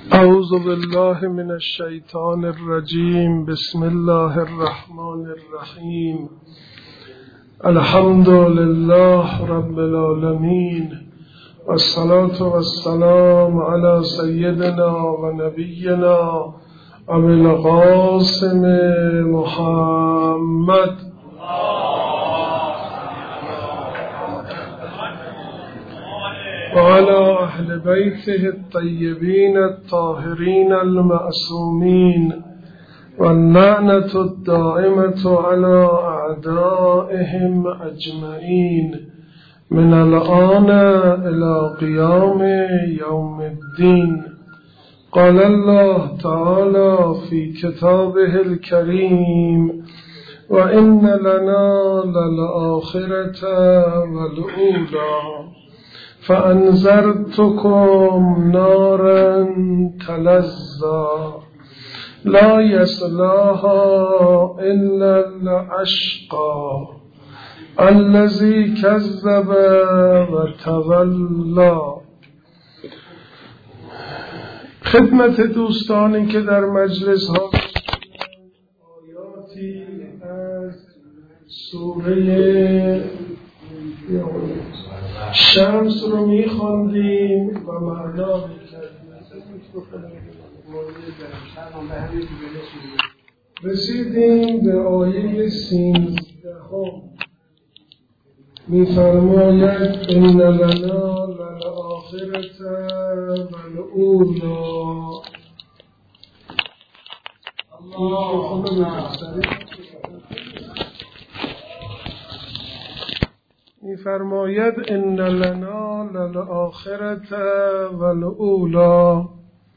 اعوذ بالله من الشیطان الرجیم. بسم الله الرحمن الرحیم. الحمد لله رب العالمین والصلاة والسلام علی سیدنا و نبینا ابی القاسم محمد وعلى أهل بيته الطيبين الطاهرين المعصومين واللعنة الدائمة على أعدائهم أجمعين من الآن إلى قيام يوم الدين. قال الله تعالى في كتابه الكريم: وإن لنا للآخرة والأولى فأنذرتكم نارا تلظى لا يصلاها إلا الأشقى الذي كذب وتولى. خدمت دوستانی که در مجلس ها آیاتی از سوره شمس رو می‌خواندیم و معنا می‌کردیم. رسیدیم به آیه 13 می‌فرماید: ان لنا للآخرة والأولی. می‌فرماید ان لنا للآخرة والأولی.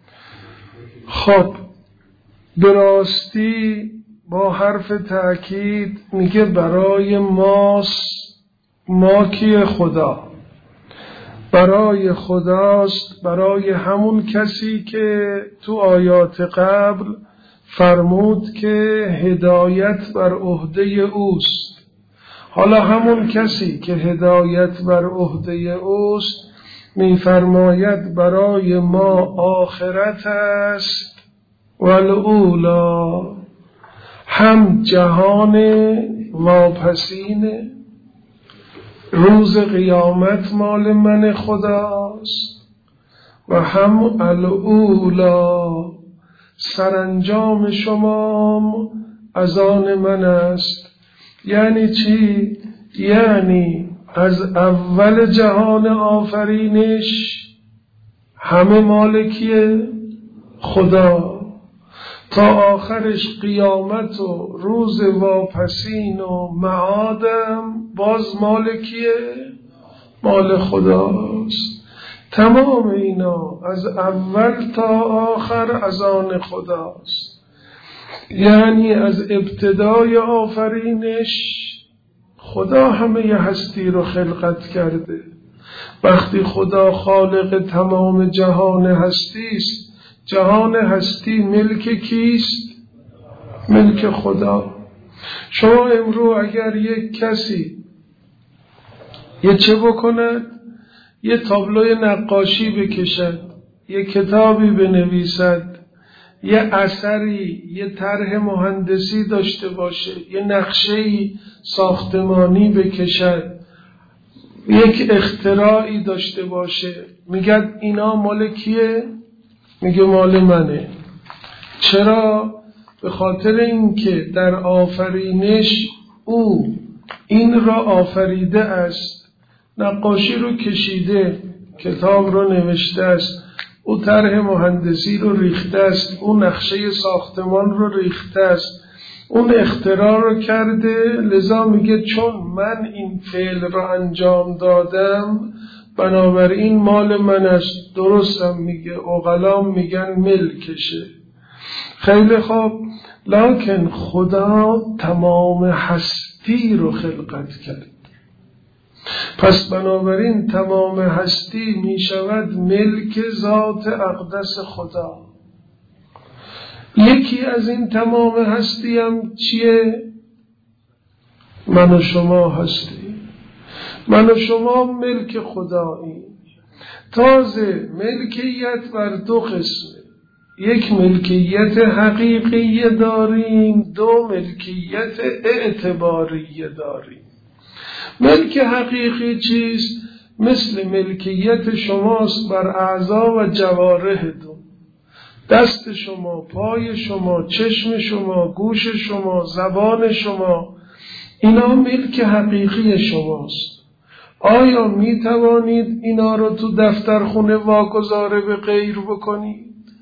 خب به راستی با حرف تأکید میگه برای ماست. ما کیه؟ خدا. برای خداست، برای همون کسی که تو آیات قبل فرمود که هدایت بر عهده اوست. حالا همون کسی که هدایت بر عهده اوست می‌فرماید برای ما آخرت است و الاولی، هم جهان واپسین روز قیامت مال من خداست و هم الاولی سرانجام شما از آن من است. یعنی چی؟ یعنی از اول جهان آفرینش همه مالکیه خدا، تا آخرش قیامت و روز واپسین و معادم باز مالکیه مال خداست. تمام اینا از اول تا آخر از آن خداست. یعنی از ابتدای آفرینش خدا همه هستی رو خلقت کرده. وقتی خدا خالق تمام جهان هستی است، جهان هستی ملک کیست؟ ملک خدا. شما امروز اگر یک کسی یه چه بکند؟ یه تابلوی نقاشی بکشد، یه کتابی بنویسد، یه اثری، یه طرح مهندسی داشته باشه، یه نقشه‌ای ساختمانی بکشد، یک اختراعی داشته باشه، میگه اینا مال کیه؟ میگه مال منه. چرا؟ به خاطر اینکه در آفرینش او این را آفریده است، نقاشی رو کشیده، کتاب رو نوشته است، او طرح مهندسی رو ریخته است، او نقشه ساختمان رو ریخته است، اون اختراع رو کرده. لذا میگه چون من این فعل رو انجام دادم بنابراین مال من است. درستم میگه، عقلا میگن ملکشه. خیلی خوب، لکن خدا تمام هستی رو خلقت کرد، پس بنابراین تمام هستی می شود ملک ذات اقدس خدا. یکی از این تمام هستی هم چیه؟ من و شما هستی. من و شما ملک خدایی. تازه ملکیت بر دو قسمه. یک ملکیت حقیقی داریم، دو ملکیت اعتباری داریم. ملک حقیقی چیست؟ مثل ملکیت شماست بر اعضا و جوارحتون، دست شما، پای شما، چشم شما، گوش شما، زبان شما، اینا ملک حقیقی شماست. آیا می توانید اینا رو تو دفترخونه واگذار به غیر بکنید؟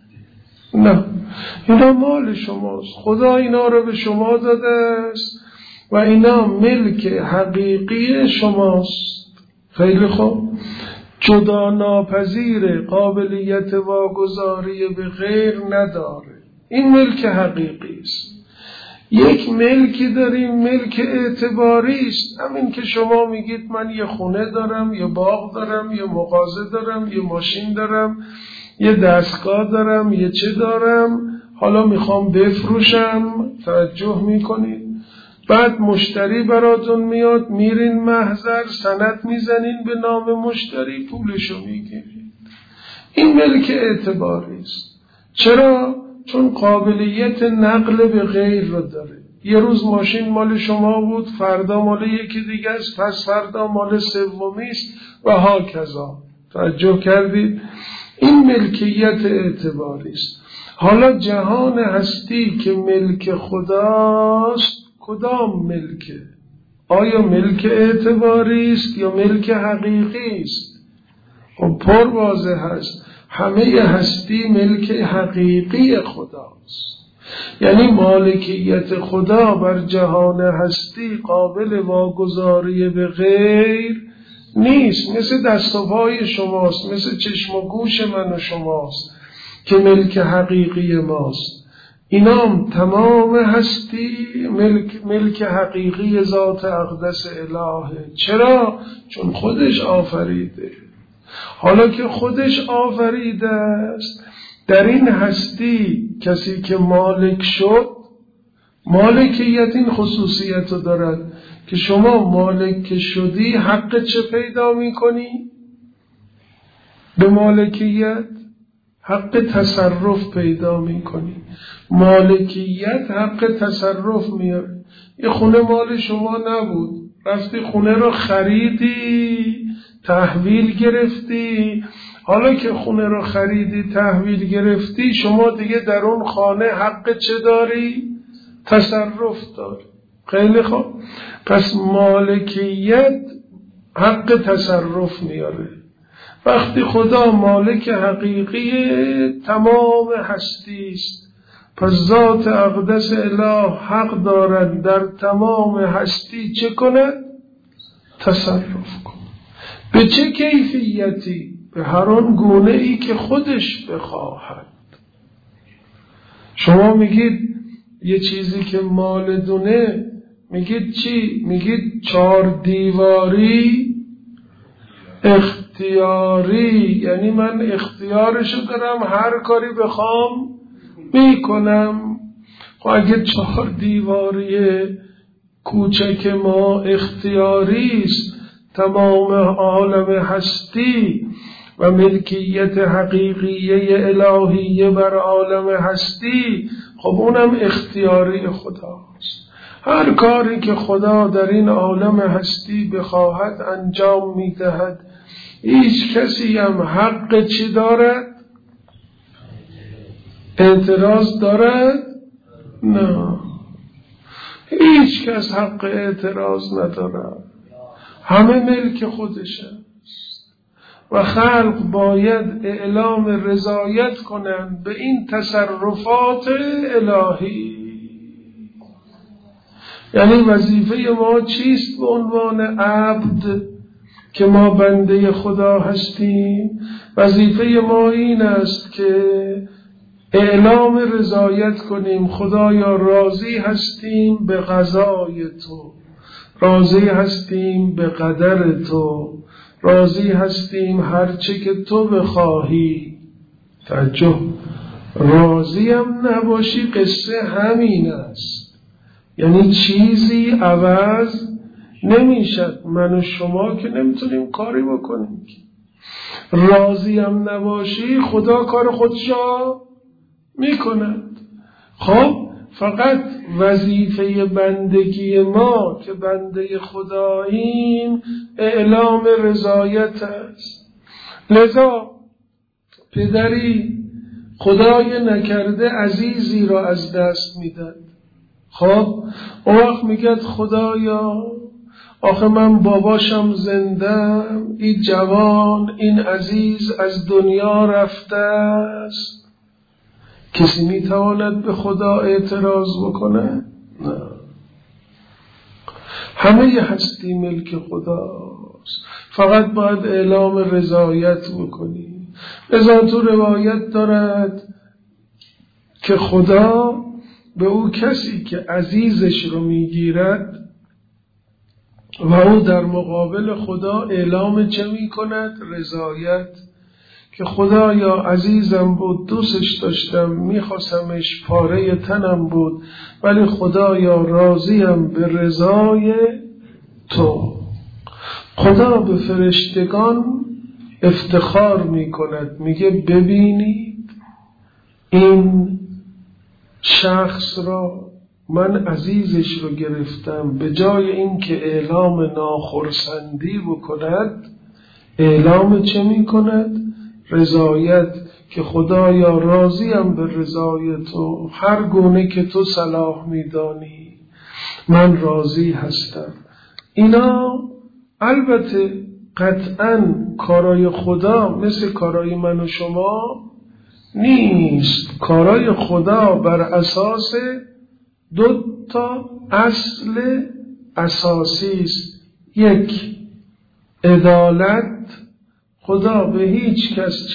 نه، اینا مال شماست، خدا اینا رو به شما داده است و اینا ملک حقیقی شماست. خیلی خوب، جدا ناپذیر، قابلیت واگذاری به غیر نداره، این ملک حقیقی است. یک ملکی داریم، ملک اعتباری است. همین که شما میگید من یه خونه دارم، یه باغ دارم، یه مغازه دارم، یه ماشین دارم، یه دستگاه دارم، یه چه دارم، حالا میخوام بفروشم، توجه میکنید، بعد مشتری براتون میاد، میرین محضر، سند میزنین به نام مشتری، پولشو میگیرید. این ملک اعتباری است. چرا؟ چون قابلیت نقل به غیر رو داره. یه روز ماشین مال شما بود، فردا مال یکی دیگه است، پس فردا مال سومی است و هاکذا. توجه کردید؟ این ملکیت اعتباری است. حالا جهان هستی که ملک خداست، کدام ملکه؟ آیا ملک اعتباری است یا ملک حقیقی است؟ خب پر واضح هست، همه هستی ملک حقیقی خداست. یعنی مالکیت خدا بر جهان هستی قابل واگذاری به غیر نیست. مثل دست و پای شماست، مثل چشم و گوش من و شماست که ملک حقیقی ماست. اینام تمام هستی ملک حقیقی ذات اقدس الهه. چرا؟ چون خودش آفریده. حالا که خودش آفریده است، در این هستی کسی که مالک شد، مالکیت این خصوصیت رو دارد که شما مالک که شدی حق چه پیدا می کنی؟ به مالکیت حق تصرف پیدا می کنی. مالکیت حق تصرف میاره. یه خونه مال شما نبود، رفتی خونه رو خریدی، تحویل گرفتی. حالا که خونه رو خریدی، تحویل گرفتی، شما دیگه در اون خانه حق چه داری؟ تصرف داری. خیلی خوب، پس مالکیت حق تصرف میاره. وقتی خدا مالک حقیقی تمام هستی است، پس ذات اقدس اله حق دارد در تمام هستی چه کند؟ تصرف کند. به چه کیفیتی؟ به هر آن گونه ای که خودش بخواهد. شما میگید یه چیزی که مال دونه، میگید چی؟ میگید 4 دیواری اختیاری، یعنی من اختیارشو دارم، هر کاری بخوام میکنم. خب اگه 4 دیواری کوچک ما اختیاری است، تمام عالم هستی و ملکیت حقیقیه الهیه بر عالم هستی، خب اونم اختیاری خداست. هر کاری که خدا در این عالم هستی بخواهد انجام میدهد. هیچ کسی هم حق چی دارد؟ اعتراض دارد؟ نه، هیچ کس حق اعتراض ندارد. همه ملک خودش است و خلق باید اعلام رضایت کنند به این تصرفات الهی. یعنی وظیفه ما چیست به عنوان عبد که ما بنده خدا هستیم؟ وظیفه ما این است که اعلام رضایت کنیم. خدایا راضی هستیم به قضای تو، راضی هستیم به قدر تو، راضی هستیم هرچه که تو بخواهی. توجه، راضی هم نباشی قصه همین است، یعنی چیزی عوض نمیشد. من و شما که نمیتونیم کاری بکنیم. راضی هم نباشی خدا کار خودشا میکنند. خب فقط وظیفه بندگی ما که بنده خداییم اعلام رضایت است. لذا پدری خدای نکرده عزیزی را از دست میداد. خب اون وقت میگه خدایا آخه من باباشم زندم، این جوان این عزیز از دنیا رفته است. کسی میتواند به خدا اعتراض بکنه؟ نه. همه هستی ملک خداست، فقط باید اعلام رضایت بکنی. لذا تو روایت دارد که خدا به او کسی که عزیزش رو میگیرد و او در مقابل خدا اعلام چه میکند؟ رضایت. که خدایا عزیزم بود، دوستش داشتم، میخواستمش، پاره تنم بود، ولی خدایا راضیم به رضای تو. خدا به فرشتگان افتخار میکند، میگه ببینید این شخص را من عزیزش رو گرفتم، به جای اینکه اعلام ناخرسندی بکند اعلام چه میکند؟ رضایت. که خدایا راضیم به رضای تو، هر گونه که تو صلاح میدانی من راضی هستم. اینا البته قطعاً کارای خدا مثل کارای من و شما نیست. کارای خدا بر اساس 2 اصل اساسی است. 1 عدالت، خدا به هیچ کس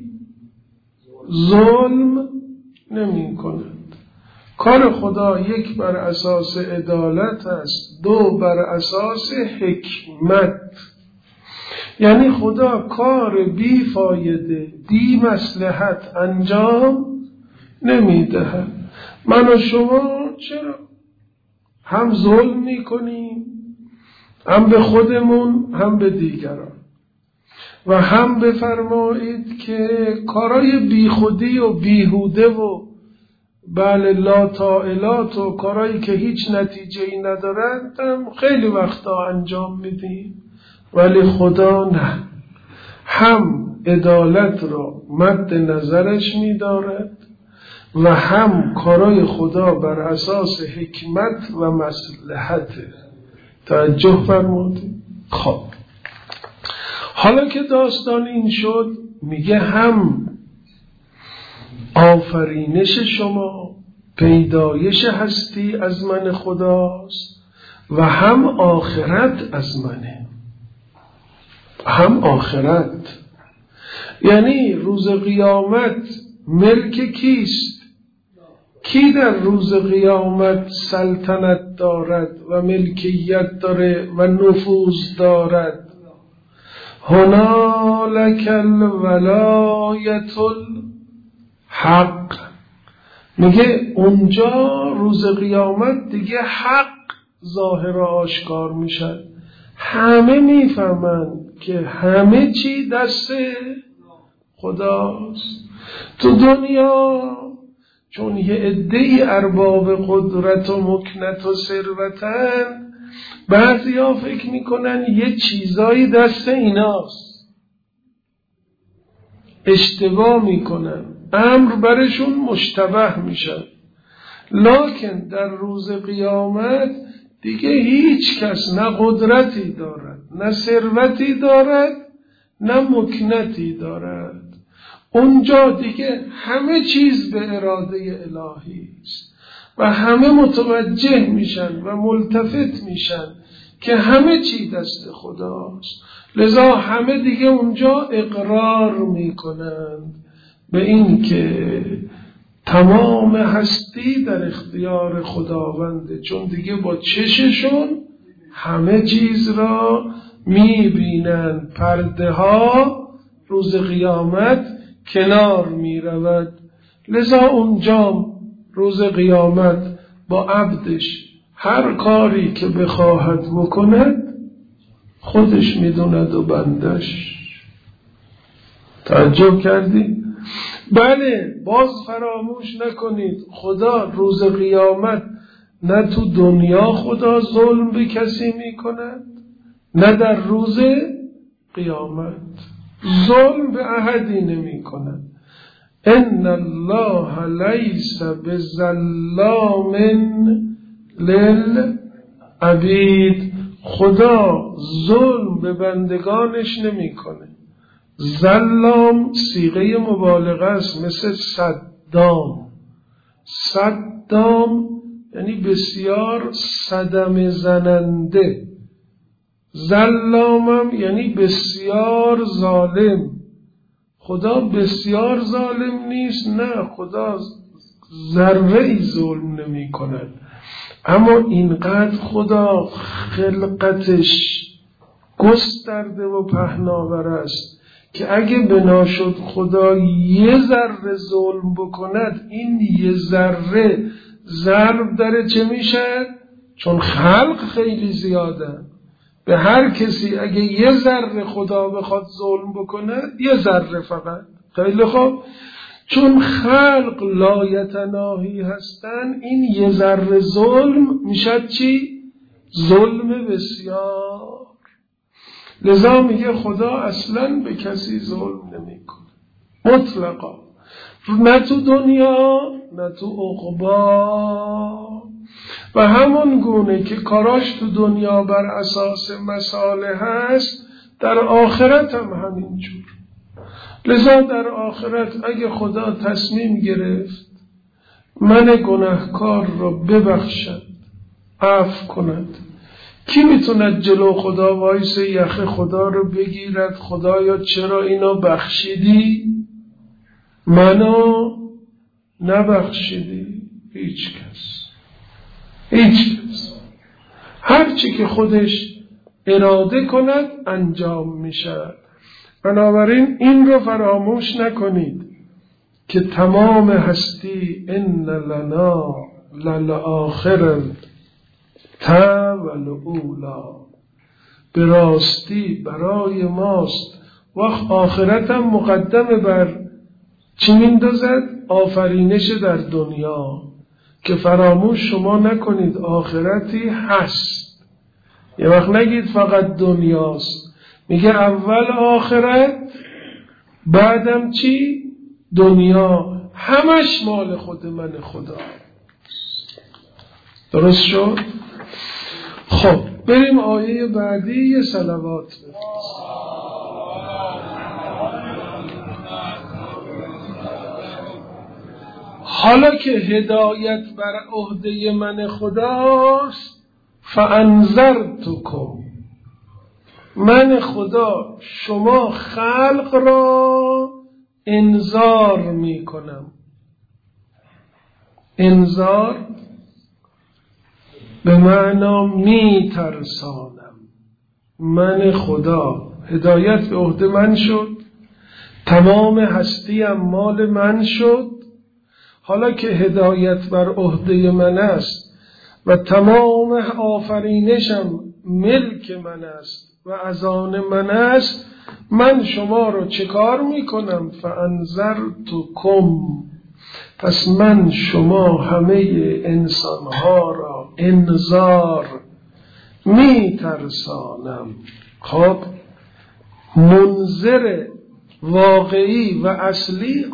ظلم نمی کند. کار خدا 1 بر اساس عدالت است، 2 بر اساس حکمت. یعنی خدا کار بی فایده بی مصلحت انجام نمی دهد. من و شما چرا هم ظلم می کنیم، هم به خودمون هم به دیگران، و هم بفرمایید که کارای بی خودی و بیهوده و بله لا طائلات و کارایی که هیچ نتیجه‌ای ندارند خیلی وقتا انجام میدیم. ولی خدا نه، هم عدالت را مد نظرش می‌دارد و هم کارای خدا بر اساس حکمت و مصلحت. توجه فرمودید؟ خب حالا که داستان این شد، میگه هم آفرینش شما، پیدایش هستی از من خداست و هم آخرت از منه. هم آخرت یعنی روز قیامت ملک کیست؟ کی در روز قیامت سلطنت دارد و ملکیت داره و نفوذ دارد؟ هنالک الولایت الحق. میگه اونجا روز قیامت دیگه حق ظاهر و آشکار میشن. همه میفهمند که همه چی دست خداست. تو دنیا چون یه عده‌ای ارباب قدرت و مکنت و ثروتن، بعضیا فکر میکنن یه چیزایی دست ایناست، اشتباه میکنن، امر برشون مشتبه میشن. لکن در روز قیامت دیگه هیچ کس نه قدرتی دارد، نه ثروتی دارد، نه مکنتی دارد. اونجا دیگه همه چیز به اراده الهی است و همه متوجه میشن و ملتفت میشن که همه چی دست خداست. لذا همه دیگه اونجا اقرار میکنند به این که تمام هستی در اختیار خداونده، چون دیگه با چششون همه چیز را میبینند. پرده ها روز قیامت کنار میرود. لذا اونجا روز قیامت با عبدش هر کاری که بخواهد بکند خودش میدوند و بندش. تعجب کردی؟ بله باز فراموش نکنید خدا روز قیامت نه تو دنیا خدا ظلم به کسی میکند نه در روز قیامت ظلم به احدی نمیکند. ان الله لیس بظلام للعبید، خدا ظلم به بندگانش نمیکنه. ظلام صیغه مبالغه است، مثل صدام. صدام یعنی بسیار صدمه زننده. ظلامم یعنی بسیار ظالم. خدا بسیار ظالم نیست، نه، خدا ذره‌ای ظلم نمی کند. اما اینقدر خدا خلقتش گسترده و پهناور است که اگه بنا شد خدا یه ذره ظلم بکند، این یه ذره ضرب داره چه میشه؟ چون خلق خیلی زیاده، به هر کسی اگه یه ذره خدا بخواد ظلم بکنه، یه ذره فقط، خیلی خوب، چون خلق لایتناهی هستن، این یه ذره ظلم میشه چی؟ ظلم بسیار. لذا میگه خدا اصلا به کسی ظلم نمیکنه مطلقا، نه تو دنیا نه تو عقبا. و همون گونه که کاراش تو دنیا بر اساس مصالح هست، در آخرت هم همینجور. لذا در آخرت اگه خدا تصمیم گرفت من گناهکار رو ببخشد، عفو کند، کی میتوند جلو خدا وایسه یخ خدا رو بگیرد؟ خدایا چرا اینو بخشیدی؟ منو نبخشیدی؟ هیچ کس. هرچی که خودش اراده کند انجام میشه. بنابراین این رو فراموش نکنید که تمام هستی ان لنا للآخرة والاولی، به راستی برای ماست. وقت آخرت هم مقدم بر چی میندازد؟ آفرینش در دنیا، که فراموش شما نکنید آخرتی هست. یه وقت نگید فقط دنیاست، میگه اول آخرت بعدم چی؟ دنیا، همش مال خود من خدا. درست شد؟ خب بریم آیه بعدی، یه صلوات بفرستیم. حالا که هدایت بر عهده من خداست، فانذرتکم، من خدا شما خلق را انذار می کنم. انذار به معنا می ترسانم. من خدا هدایت به عهده من شد، تمام هستیم مال من شد. حالا که هدایت بر عهده من است و تمام آفرینشم ملک من است و از آن من است، من شما رو چه کار میکنم؟ فانذرتکم، پس من شما همه انسانها را انذار میترسانم. خب منذر واقعی و اصلی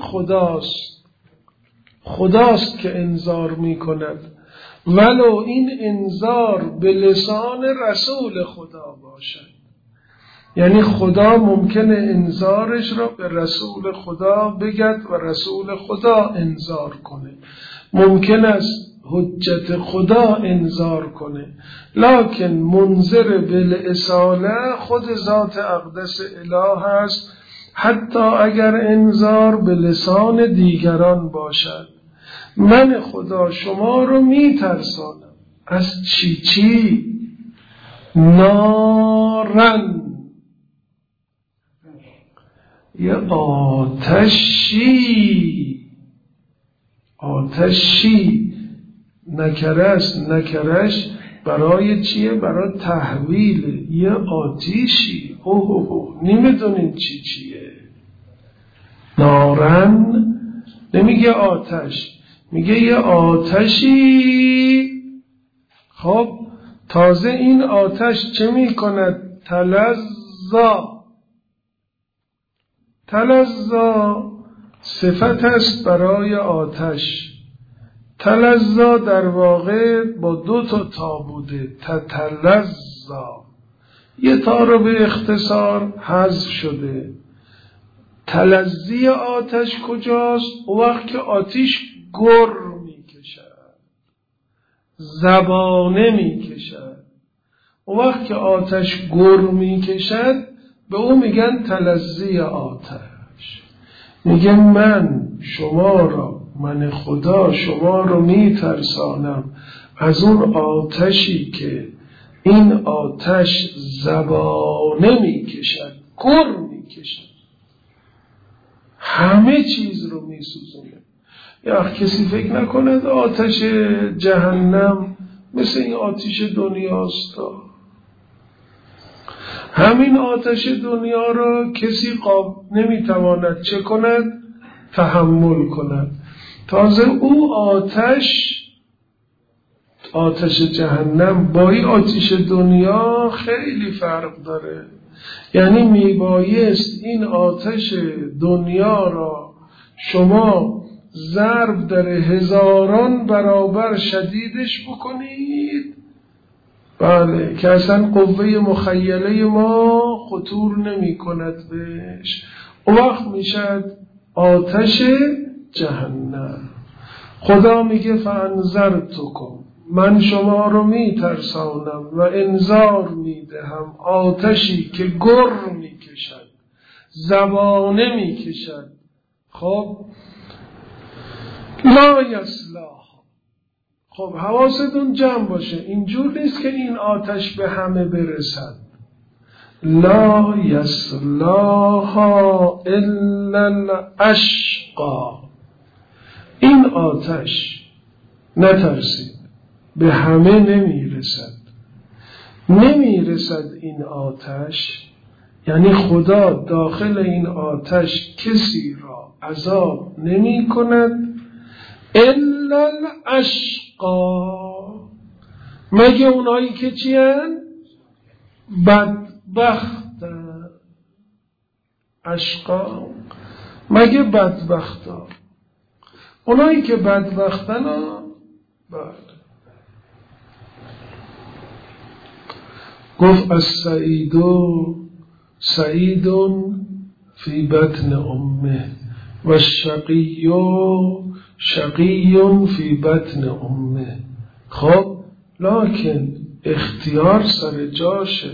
خداست که انذار میکند، ولو این انذار به لسان رسول خدا باشد. یعنی خدا ممکنه انذارش را به رسول خدا بگد و رسول خدا انذار کنه، ممکن است حجت خدا انذار کنه، لکن منذر بالاصاله خود ذات اقدس اله است، حتی اگر انذار به لسان دیگران باشد. من خدا شما رو میترسانم از چی؟ نارن، یه آتشی نکره است. نکرش برای چیه؟ برای تحویل. یه آتیشی، نمیدونین چیه. نارن نمیگه آتش، میگه یه آتشی. خب تازه این آتش چه میکند؟ تلظا. تلظا صفت است برای آتش. تلظا در واقع با 2 تا بوده، تتلظا، یه تا رو به اختصار حذف شده. تلظی آتش کجاست؟ او وقت که آتش گر میکشد، زبانه میکشد. او وقت که آتش گر میکشد به او میگن تلظی آتش. میگه من شما را، من خدا شما رو میترسانم از اون آتشی که این آتش زبانه میکشد، گر میکشد، همه چیز رو میسوزونه. یا کسی فکر نکند آتش جهنم مثل این آتش دنیاست. همین آتش دنیا را کسی نمیتواند چه کند؟ تحمل کند. تازه او آتش جهنم با این آتش دنیا خیلی فرق داره. یعنی میبایست این آتش دنیا را شما ضرب در 1000 برابر شدیدش بکنید، بله، که اصلا قوه مخیله ما خطور نمی کند بهش. اون وقت میشد آتش جهنم. خدا میگه فانذرتکم، من شما رو میترسانم و انذار میدهم آتشی که گر میکشد، زبانه میکشد. خب لا یصلاها. خب حواستون جمع باشه، اینجور نیست که این آتش به همه برسد. لا یصلاها الا الاشقا. این آتش نترسید به همه نمیرسد این آتش. یعنی خدا داخل این آتش کسی را عذاب نمی کند الا الاشقا، مگه اونایی که چی هن؟ بدبخت. اشقا مگه بدبخت ها، اونایی که بدبختن ها. گفت السعید سعید فی بطن امه و الشقی شقی فی بطن امه. خب لکن اختیار سر جاشه.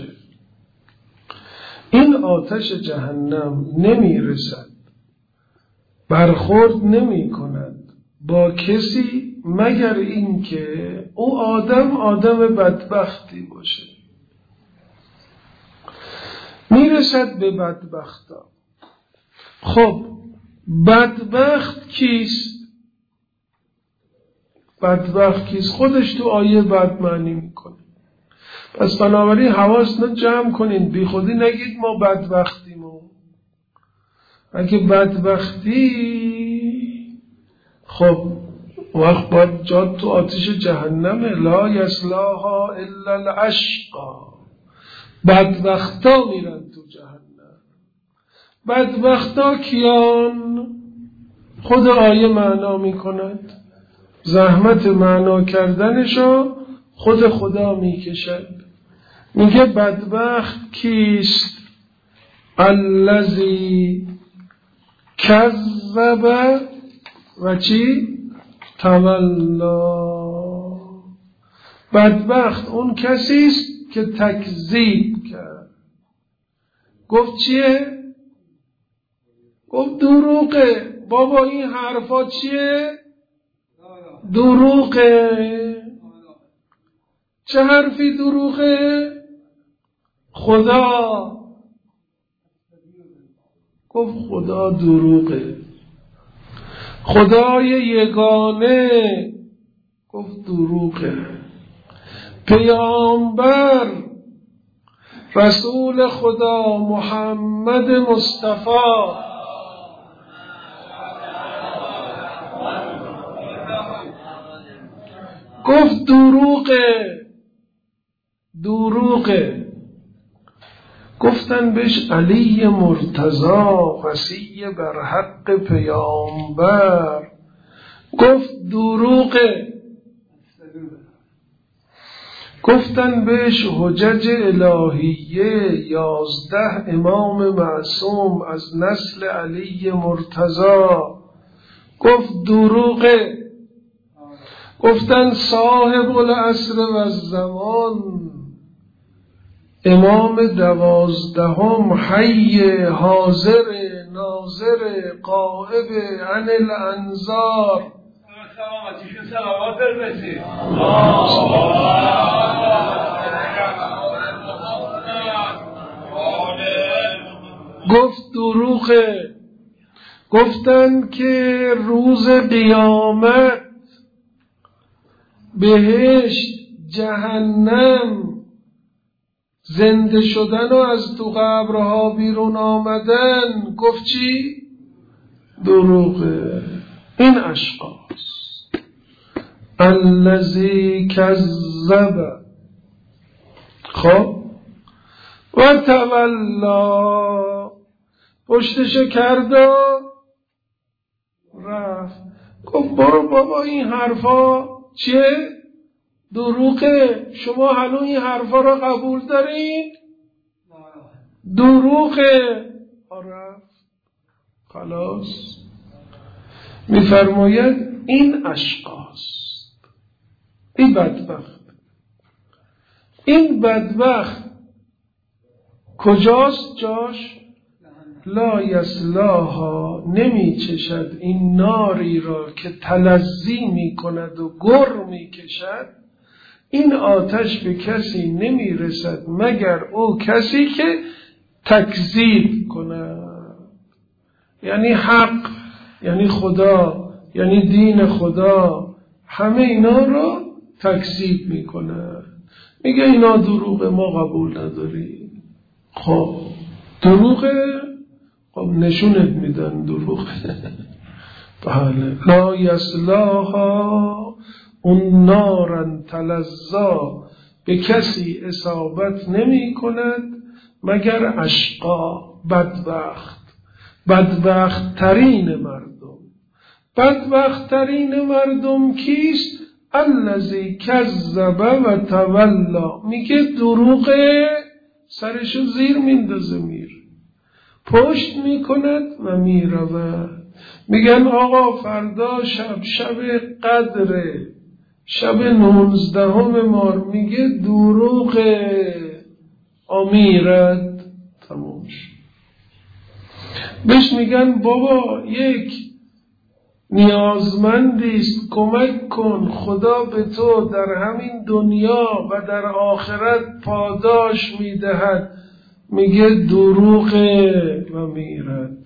این آتش جهنم نمیرسد، برخورد نمی کند با کسی مگر اینکه او آدم بدبختی باشه. میرسد به بدبختا. خب بدبخت کیست؟ بدبخت کیست؟ خودش تو آیه بد معنی میکنه. پس بنابراین حواستون جمع کنین، بی خودی نگید ما بدبختیم. اگه بدبختی خب وقت باید جاد تو آتش جهنمه. لا یصلاها الا الاشقا. بدبختا میرن تو جهنم. بدبختا کیان؟ خود آیه معنا میکند، زحمت معنا کردنشو خود خدا میکشد. میگه بدبخت کیست؟ الذی کذب و چی؟ تولا. بدبخت اون کسیست که تکذیب کرد. گفت چیه؟ گفت دروغه. بابا این حرفا چیه؟ دروغه. چه حرفی دروغه؟ خدا گفت خدا دروغه. خدای یگانه گفت دروغه. پیامبر رسول خدا محمد مصطفی گفت دروغه. گفتن بهش علی مرتضی وصی بر حق پیامبر، گفت دروغه. گفتن بهش حجج الهیه 11 امام معصوم از نسل علی مرتضی، گفت دروغه. گفتن صاحب العصر و الزمان امام 12 حی حاضر ناظر قائب عن الانظار. سلامتیشون سلامات برسی. گفت دروغه. گفتن که روز قیامت بهشت جهنم زنده شدن و از تو قبرها بیرون آمدن، گفت چی؟ دروغه. این اشخاص الذی کذب خب و تولا، پشتش کرد و رفت. گفت برو بابا این حرفا چیه؟ دروغه. شما هنوز این حرفا را قبول دارین؟ دروغه. رفت. خلاص. میفرماید این اشخاص، این بدبخت کجاست جاش؟ لا یصلاها، نمی چشد این ناری را که تلظی می کند و گر می کشد. این آتش به کسی نمی رسد مگر او کسی که تکذیب کند، یعنی حق، یعنی خدا، یعنی دین خدا، همه اینا رو تکذیب می کند. میگه اینا دروغه، ما قبول نداریم. خب دروغه، خب نشونت میدن دروغه. بله. لا یصلاها، اون نارن تلظا، به کسی اصابت نمی کند مگر اشقا، بدبخت ترین مردم. بدبخت ترین مردم کیست؟ الذی کذب و تولا. میگه دروغه، سرشو زیر میندازه پشت میکند و میرود. میگن آقا فردا شب قدره، شب 19 مار. میگه دروغه، میرد. تموم شد. بهش میگن بابا یک نیازمندیست، کمک کن، خدا به تو در همین دنیا و در آخرت پاداش میدهد. میگه دروغه و میرد.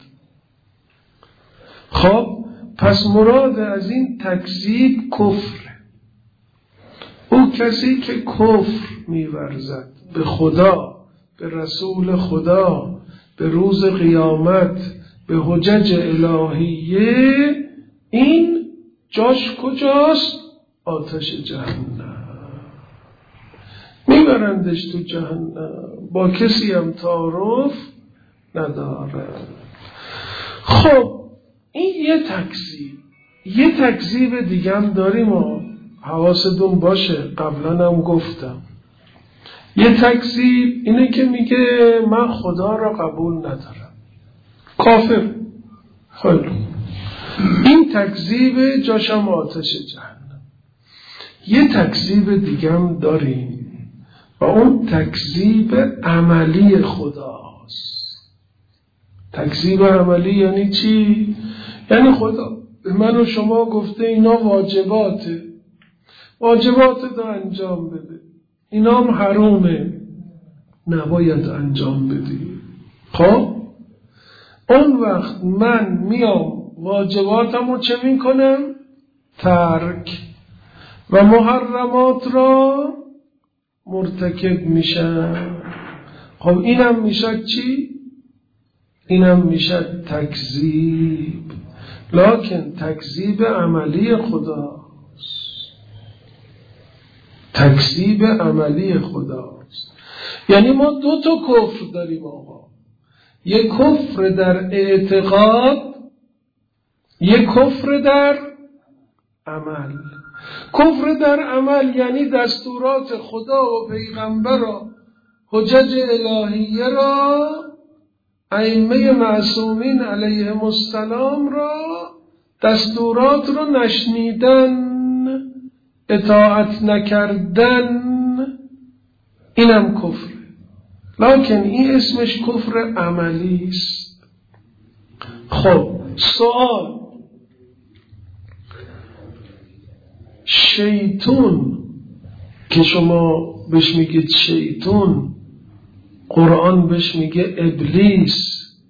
خب پس مراد از این تکذیب کفره. او کسی که کفر میورزد به خدا، به رسول خدا، به روز قیامت، به حجج الهیه، این جاش کجاست؟ آتش جهنم. میبرندش تو جهنم، با کسی هم تعارف نداره. خب این یه تکذیب دیگه هم داریم و حواستون باشه، قبلا هم گفتم. یه تکذیب اینه که میگه من خدا را قبول ندارم، کافر. خیلی این تکذیب جاشم آتش جهنم. یه تکذیب دیگه هم داریم و اون تکذیب عملی خداست. تکذیب عملی یعنی چی؟ یعنی خدا به من و شما گفته اینا واجبات دا انجام بده، اینا هم حرومه، نباید انجام بدی. خب اون وقت من میام واجباتمو چه میکنم؟ ترک، و محرمات را مرتکب میشم. خب اینم میشه چی؟ اینم میشه تکذیب، لکن تکذیب عملی خداست. تکذیب عملی خداست. یعنی ما 2 تا کفر داریم آقا، یک کفر در اعتقاد، یک کفر در عمل. کفر در عمل یعنی دستورات خدا و پیغمبر را، حجج الهیه را، ائمه معصومین علیهم السلام را، دستورات را نشنیدن، اطاعت نکردن، اینم کفر. لکن این اسمش کفر عملی است. خب سوال، شیطان که شما بهش میگید شیطان، قرآن بهش میگه ابلیس.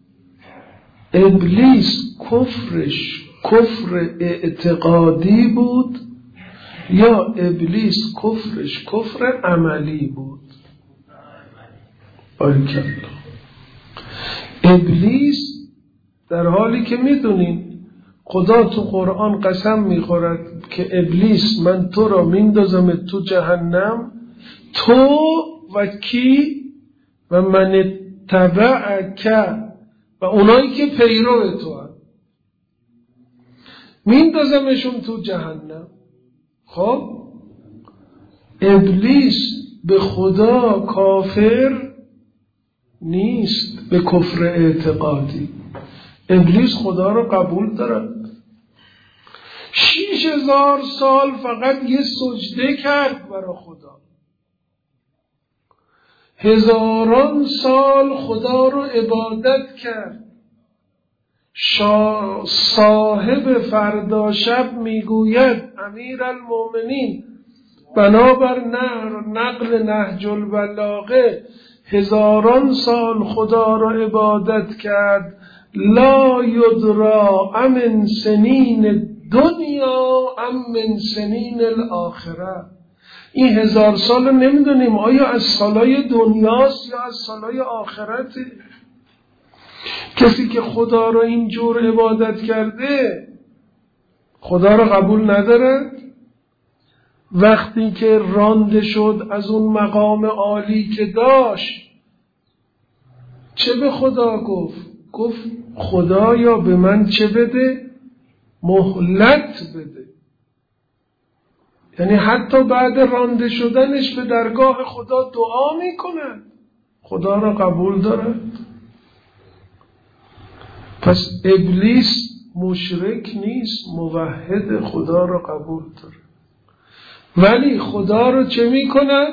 ابلیس کفرش کفر اعتقادی بود یا ابلیس کفرش کفر عملی بود؟ باریکالله. ابلیس در حالی که میدونین خدا تو قرآن قسم میخورد که ابلیس من تو را میندازم تو جهنم، تو و کی و من تبعک و اونایی که پیرو تو هم میندازمشون تو جهنم. خب ابلیس به خدا کافر نیست به کفر اعتقادی. ابلیس خدا رو قبول دارد. 6000 سال فقط یه سجده کرد برای خدا. 1000 سال خدا رو عبادت کرد. صاحب فردا شب میگوید امیرالمومنین بنابر نقل نهج البلاغه 1000 سال خدا را عبادت کرد. لا یدرا امن سنین دنیا امن سنین الاخره. این 1000 سال رو نمیدونیم آیا از سالای دنیاست یا از سالای آخرته. کسی که خدا را اینجور عبادت کرده خدا را قبول نداره. وقتی که رانده شد از اون مقام عالی که داشت چه به خدا گفت؟ گفت خدایا به من چه بده؟ مهلت بده. یعنی حتی بعد رانده شدنش به درگاه خدا دعا میکنه، خدا را قبول داره. پس ابلیس مشرک نیست، موحد خدا را قبول داره. ولی خدا رو چه میکنند؟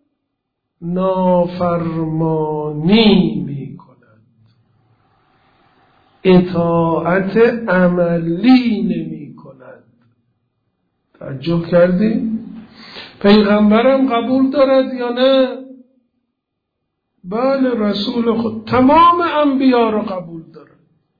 نافرمانی میکنند، اطاعت عملی نمیکنند. توجه کردیم؟ پیغمبرم قبول دارد یا نه؟ بله، رسول خود تمام انبیا رو قبول دارد.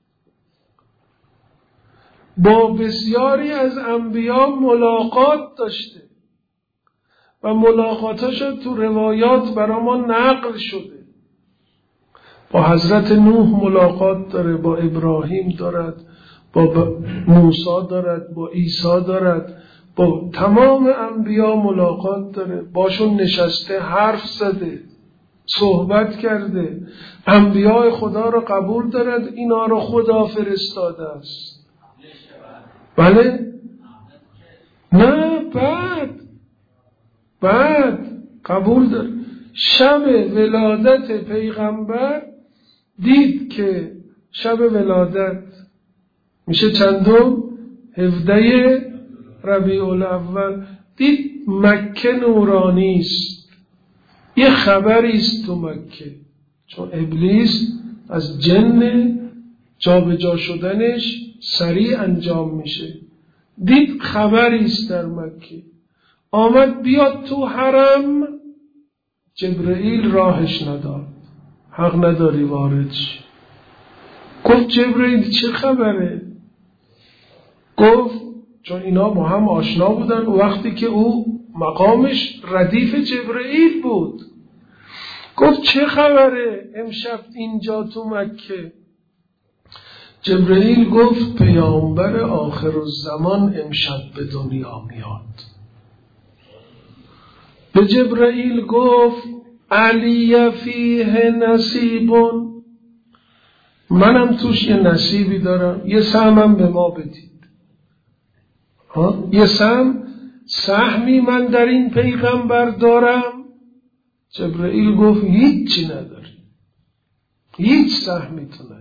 با بسیاری از انبیا ملاقات داشته و ملاقاتش تو روایات برای ما نقل شده. با حضرت نوح ملاقات داره، با ابراهیم دارد، با موسی دارد، با عیسی دارد، با تمام انبیا ملاقات داره، باشون نشسته، حرف زده، صحبت کرده. انبیاء خدا رو قبول دارد، اینا رو خدا فرستاده است. بله؟ نه، بعد قبول داره. شب ولادت پیغمبر دید که شب ولادت میشه چندم؟ 17 ربیع الاول. دید مکه نورانی است، یه خبری است تو مکه، چون ابلیس از جن جابجا شدنش سریع انجام میشه. دید خبری است در مکه، آمد بیاد تو حرم. جبرئیل راهش نداد، حق نداری وارد شی. گفت جبرئیل چه خبره؟ گفت چون اینا با هم آشنا بودن و وقتی که او مقامش ردیف جبرئیل بود. گفت چه خبره امشب اینجا تو مکه؟ جبرئیل گفت پیامبر آخر الزمان امشب به دنیا میاد. به جبرائیل گفت علی فیه نصیبون، منم توش یه نصیبی دارم، یه سهمم به ما بدید. یه سهمی من در این پیغمبر دارم. جبرائیل گفت هیچی نداری، هیچ سهمی تو نداری.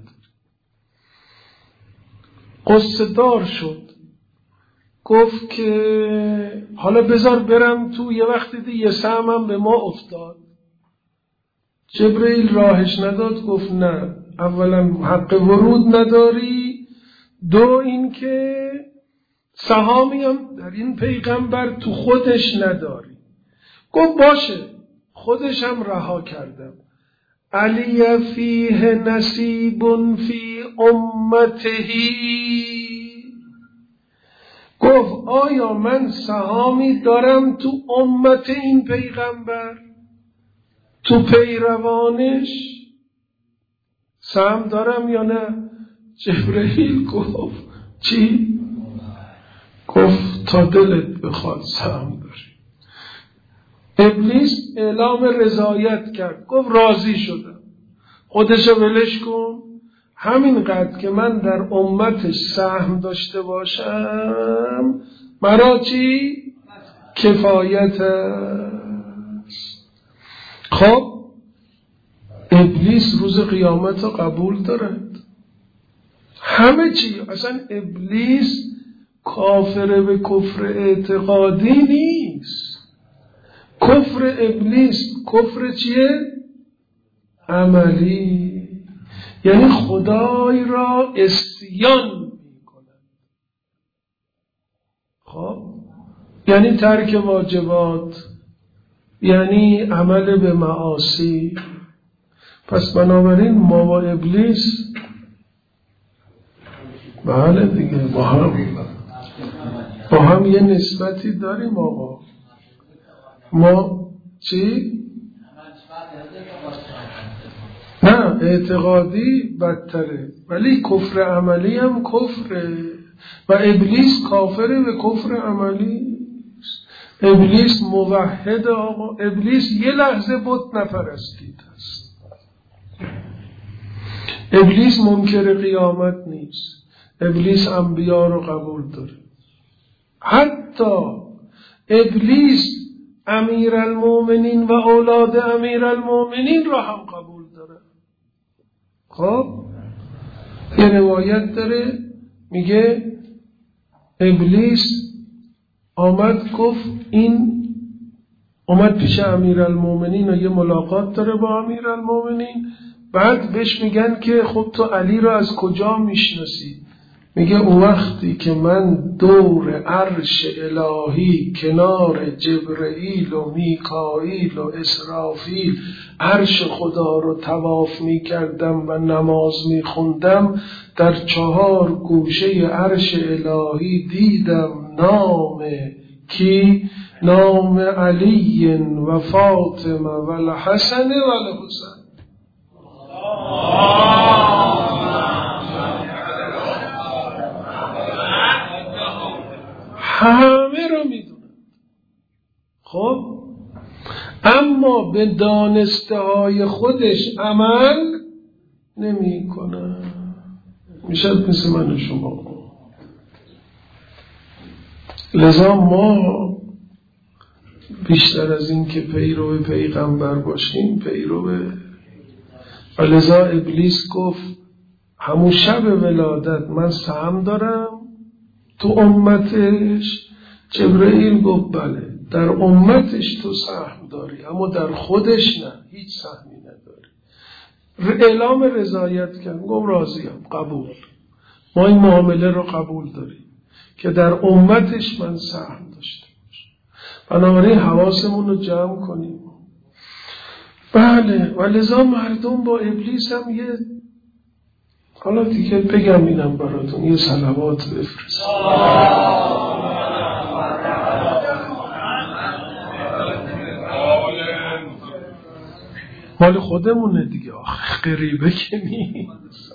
قصه دار شد، گفت که حالا بذار برم تو، یه وقتی دی یه سهمم به ما افتاد. جبرائیل راهش نداد، گفت نه، اولا حق ورود نداری، دو این که سهامی هم در این پیغمبر تو خودش نداری. گفت باشه، خودش هم رها کردم. علی فیه نصیب فی امتهی، گفت آیا من سهامی دارم تو امت این پیغمبر، تو پیروانش سهم دارم یا نه؟ جبرائیل گفت چی؟ گفت تا دلت بخواد سهم داری. ابلیس اعلام رضایت کرد، گفت راضی شدم، خودشو ولش کن، همینقدر که من در امتش سهم داشته باشم مرا چی؟ کفایت است. خب ابلیس روز قیامت رو قبول دارد، همه چی. اصلا ابلیس کافر به کفر اعتقادی نیست. کفر ابلیس کفر چیه؟ عملی، یعنی خدای را عصیان می‌کند. خب یعنی ترک واجبات، یعنی عمل به معاصی. پس بنابراین ما و ابلیس بله دیگه با هم یه نسبتی داریم آقا. ما چی؟ نه اعتقادی بدتره، ولی کفر عملی هم کفره و ابلیس کافره به کفر عملی. ابلیس موحد آقا، ابلیس یه لحظه بت نپرستید است. ابلیس منکر قیامت نیست، ابلیس انبیا رو قبول داره. حتی ابلیس امیرالمومنین و اولاد امیرالمومنین رو هم قبول داره. خب یه روایت داره میگه ابلیس آمد گفت این اومد پیش امیرالمومنین و یه ملاقات داره با امیرالمومنین. بعد بهش میگن که خب تو علی رو از کجا میشناسی؟ میگه اون وقتی که من دور عرش الهی کنار جبرائیل و میکائیل و اسرافیل عرش خدا رو طواف میکردم و نماز میخوندم، در 4 گوشه عرش الهی دیدم نام کی؟ نام علی و فاطمه و الحسن و الحسین. همه رو میدونن. خب اما به دانسته های خودش عمل نمی کنن. میشه مثل من و شما. لذا ما بیشتر از این که پیرو پیغمبر باشیم پیرو، و لذا ابلیس گفت همون شب ولادت من سهم دارم تو امتش. جبرائیل گفت بله در امتش تو سهم داری، اما در خودش نه، هیچ سهمی نداری. اعلام رضایت کرد، گفت راضیم، قبول. ما این معامله رو قبول داریم که در امتش من سهم داشته باشم. بنابراین حواسمون رو جمع کنیم. بله و لذا مردم با ابلیس هم یه، حالا دیگه بگم اینم براتون، یه صلوات بفرست. مال خودمونه دیگه، آخه غریبه که نیست.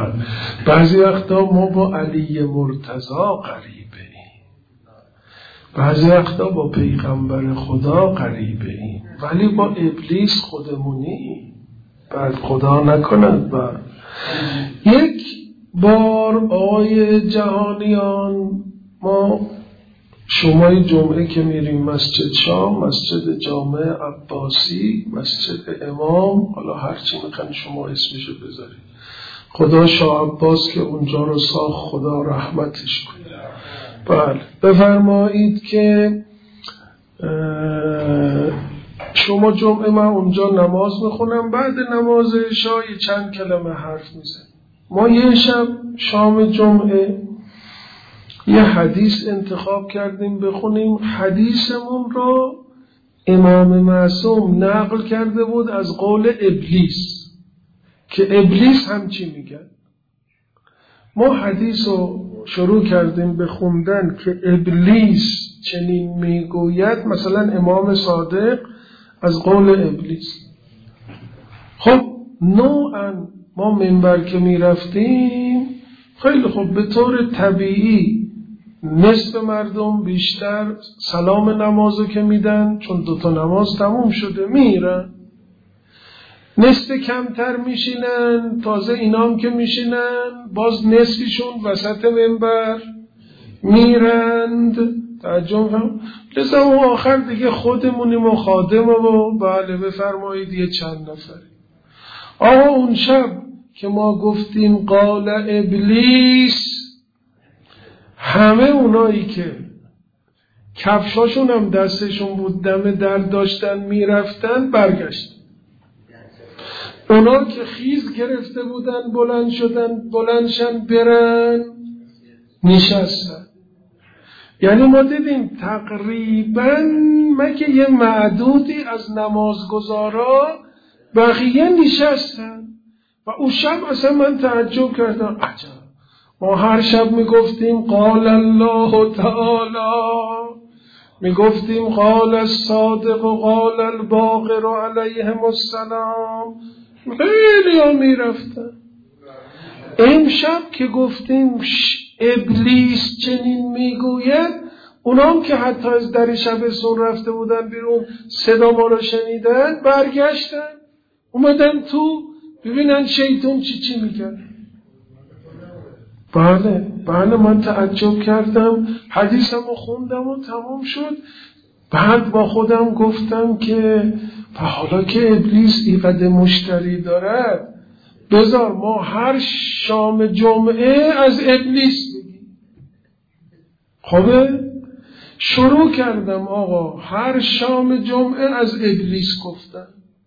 بعضی وقتا ما با علی مرتضی غریبه، بعضی وقتا با پیغمبر خدا قریبه ایم ولی با ابلیس خودمونی، بعد خدا نکند. و یک بار آقای جهانیان، ما شمای جمعه که میریم مسجد شام، مسجد جامع عباسی، مسجد امام، حالا هرچی میخوان شما اسمشو بذارید، خدا شاه عباس که اونجا رو ساخت، خدا رحمتش کنه. بله بفرمایید که شما جمعه من اونجا نماز میخونم، بعد نماز عشای چند کلمه حرف میزن. ما یه شب شام جمعه یه حدیث انتخاب کردیم بخونیم. حدیثمون رو امام معصوم نقل کرده بود از قول ابلیس، که ابلیس هم چی میگن. ما حدیث رو شروع کردیم به خوندن که ابلیس چنین میگوید، مثلا امام صادق از قول ابلیس. خب نوعا ما منبر که میرفتیم خیلی خوب به طور طبیعی نصف مردم بیشتر سلام نمازو که میدن، چون 2 نماز تموم شده میرن، نصف کمتر میشینن، تازه اینام که میشینن باز نصفشون وسط منبر میرند. تعجب هم لذا اون آخر دیگه خودمونیم و خادم و بله بفرمایید یه چند نفری. آقا اون شب که ما گفتیم قال ابلیس، همه اونایی که کفشاشون هم دستشون بود دم در داشتن میرفتن برگشت. اونا که خیز گرفته بودن بلندشن برن نشستن. یعنی ما دیدیم تقریبا مگه یه معدودی از نمازگزارا بقیه نشستن. و اون شب اصلا من تعجب کردم، عجب ما هر شب میگفتیم قال الله تعالی، میگفتیم قال الصادق و قال الباقر علیهم السلام، خیلی ها میرفتن. امشب که گفتیم ابلیس چنین میگوید، اونام که حتی از در شبستون رفته بودن بیرون صدا ما رو شنیدن برگشتن اومدن تو ببینن شیطان چی میگن. بله من تعجب کردم، حدیثم رو خوندم و تمام شد. بعد با خودم گفتم که حالا که ابلیس اینقدر مشتری دارد، بذار ما هر شام جمعه از ابلیس بگیم. خب شروع کردم آقا هر شام جمعه از ابلیس گفتن.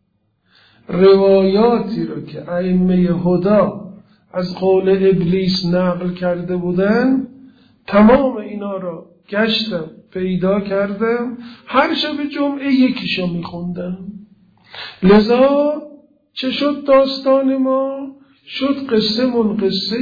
روایاتی رو که ائمه هدا از قول ابلیس نقل کرده بودن، تمام اینا رو گشتم پیدا کردم، هر شب جمعه یکیشو میخوندم. لذا چه شد داستان ما؟ شد قصه من قصه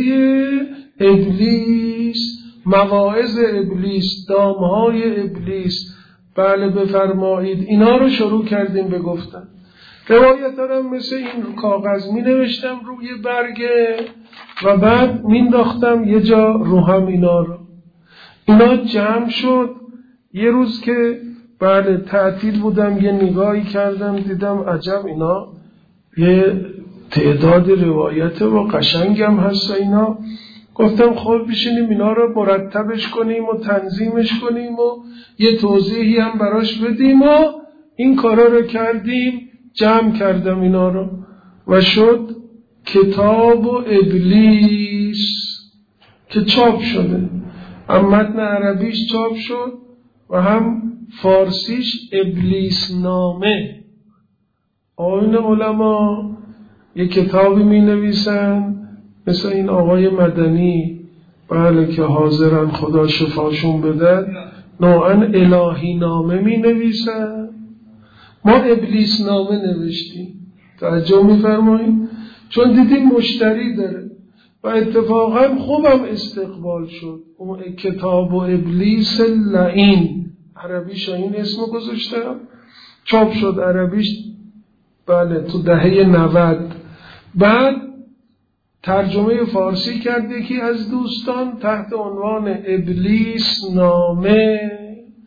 ابلیس، مواعظ ابلیس، دامهای ابلیس. بله بفرمایید اینا رو شروع کردیم به گفتن. روایت دارم مثل این کاغذ می نوشتم روی برگه و بعد می انداختم یه جا رو هم اینا جمع شد. یه روز که بله تعطیل بودم یه نگاهی کردم دیدم عجب اینا یه تعداد روایت و قشنگم هست اینا. گفتم خب بشینیم اینا رو مرتبش کنیم و تنظیمش کنیم و یه توضیحی هم براش بدیم و این کارا رو کردیم. جمع کردم اینا رو و شد کتاب و ابلیس که چاپ شده، هم متن عربیش چاپ شد و هم فارسیش ابلیس نامه. آیین علما یک کتابی می نویسن مثل این آقای مدنی، بله که حاضرن خدا شفاشون بده، نوعا الهی نامه می نویسن. ما ابلیس نامه نوشتیم. توجه می‌فرمایید؟ چون دیدیم مشتری داره و اتفاقا خوبم استقبال شد. اون کتاب و ابلیس لعین، عربیش این اسمو گذاشتم، چاپ شد عربیش بله تو دهه 90. بعد ترجمه فارسی کرد یکی از دوستان تحت عنوان ابلیس نامه.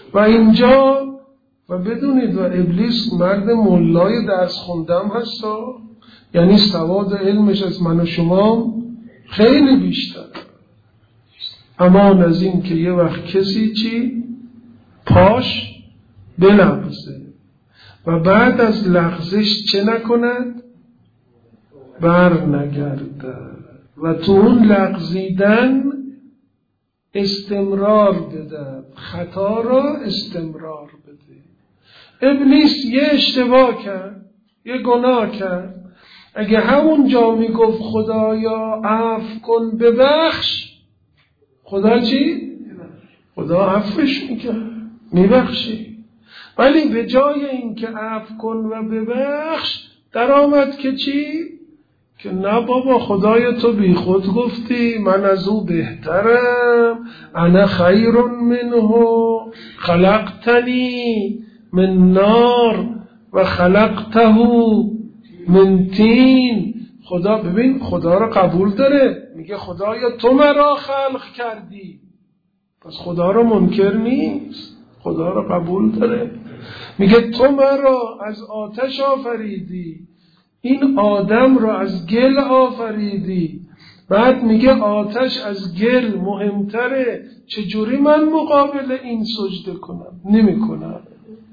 و اینجا و بدونید و ابلیس مرد مولای درس خوندم هستا، یعنی سواد علمش از من و شما خیلی بیشتر. امان از این که یه وقت کسی پاش بلغزه و بعد از لغزش چه نکند؟ بر نگرده و تو اون لغزیدن استمرار بده، خطا را استمرار بده. ابلیس یه اشتباه کرد، یه گناه کرد، اگه همون جا میگفت خدایا عفو کن ببخش، خدا چی؟ خدا عفوش میبخشی. ولی به جای این که عفو کن و ببخش در آمد که چی؟ که نه بابا خدای تو بی خود گفتی من از او بهترم، انا خیر منه خلقتنی من نار و خلقته من طین. خدا ببین خدا را قبول داره، میگه خدایا تو مرا خلق کردی، پس خدا را منکر نیست، خدا را قبول داره. میگه تو مرا از آتش آفریدی، این آدم را از گل آفریدی، بعد میگه آتش از گل مهمتره، چجوری من مقابل این سجده کنم؟ نمیکنم.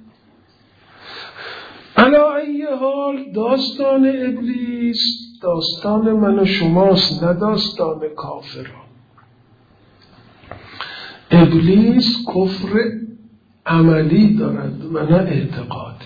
علا ای حال داستان ابلیس داستان من و شماست، نه داستان کافران. ابلیس کفر عملی دارد و نه اعتقادی.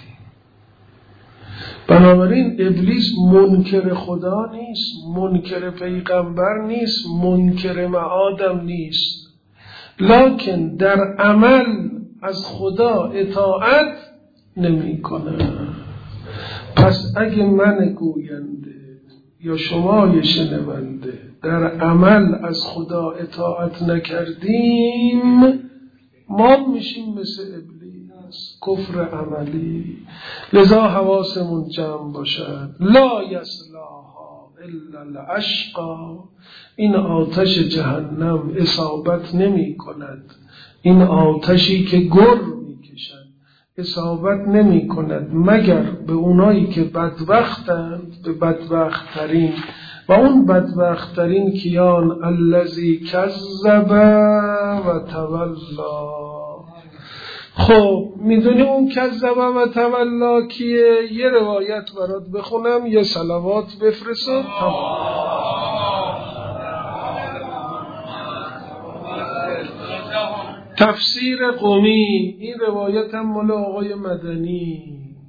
بنابراین ابلیس منکر خدا نیست، منکر پیغمبر نیست، منکر معادم نیست، لکن در عمل از خدا اطاعت نمی کنه. پس اگه من گوینده یا شما شنونده در عمل از خدا اطاعت نکردیم، ما میشیم مثل ابلیس، کفر عملی. لذا حواسمون جمع باشد. لا یصلاها الا الاشقی، این آتش جهنم اصابت نمی کند، این آتشی که گر می کشد اصابت نمی کند مگر به اونایی که بدبختند، به بدبختترین، و اون بدبختترین کیان؟ الذی کذب و تولا. خب میدونی اون کذب و تولا کیه؟ یه روایت برات بخونم، یه صلوات بفرستم. تفسیر قمی، این روایت هم مال آقای مدنی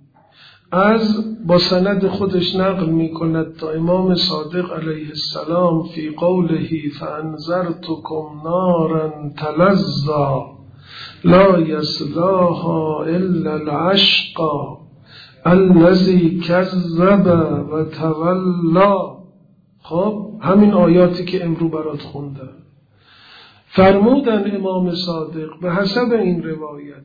با سند خودش نقل می کند تا امام صادق علیه السلام فی قوله فانذرتکم نارا تلظی لا یصلاها الا الاشقی الذی کذب و تولا. خب همین آیاتی که امرو برات خوندم. فرمودن امام صادق به حسب این روایت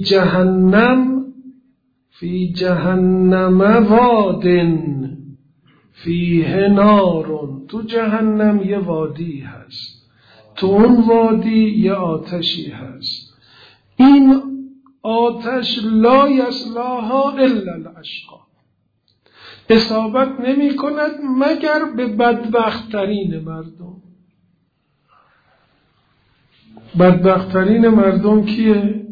فی جهنم وادن فیه نارون، تو جهنم یه وادی هست، تو اون وادی یه آتشی هست، این آتش لا یصلاها الا الاشقی، اصابت نمی کند مگر به بدبختترین مردم. بدبختترین مردم کیه؟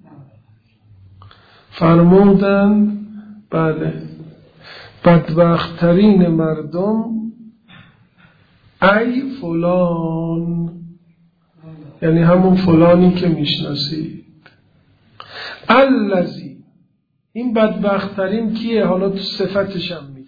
فرمودن بله، بدبختترین مردم ای فلان، یعنی همون فلانی که میشناسید. الذی، این بدبختترین کیه؟ حالا تو صفتش هم میگن.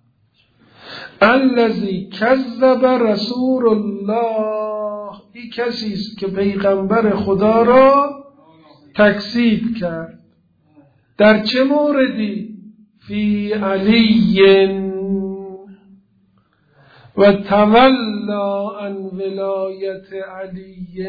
الذی کذب رسول الله، این کسی است که پیغمبر خدا را تکذیب کرد. در چه موردی؟ فی علی و تولا عن ولایت علی،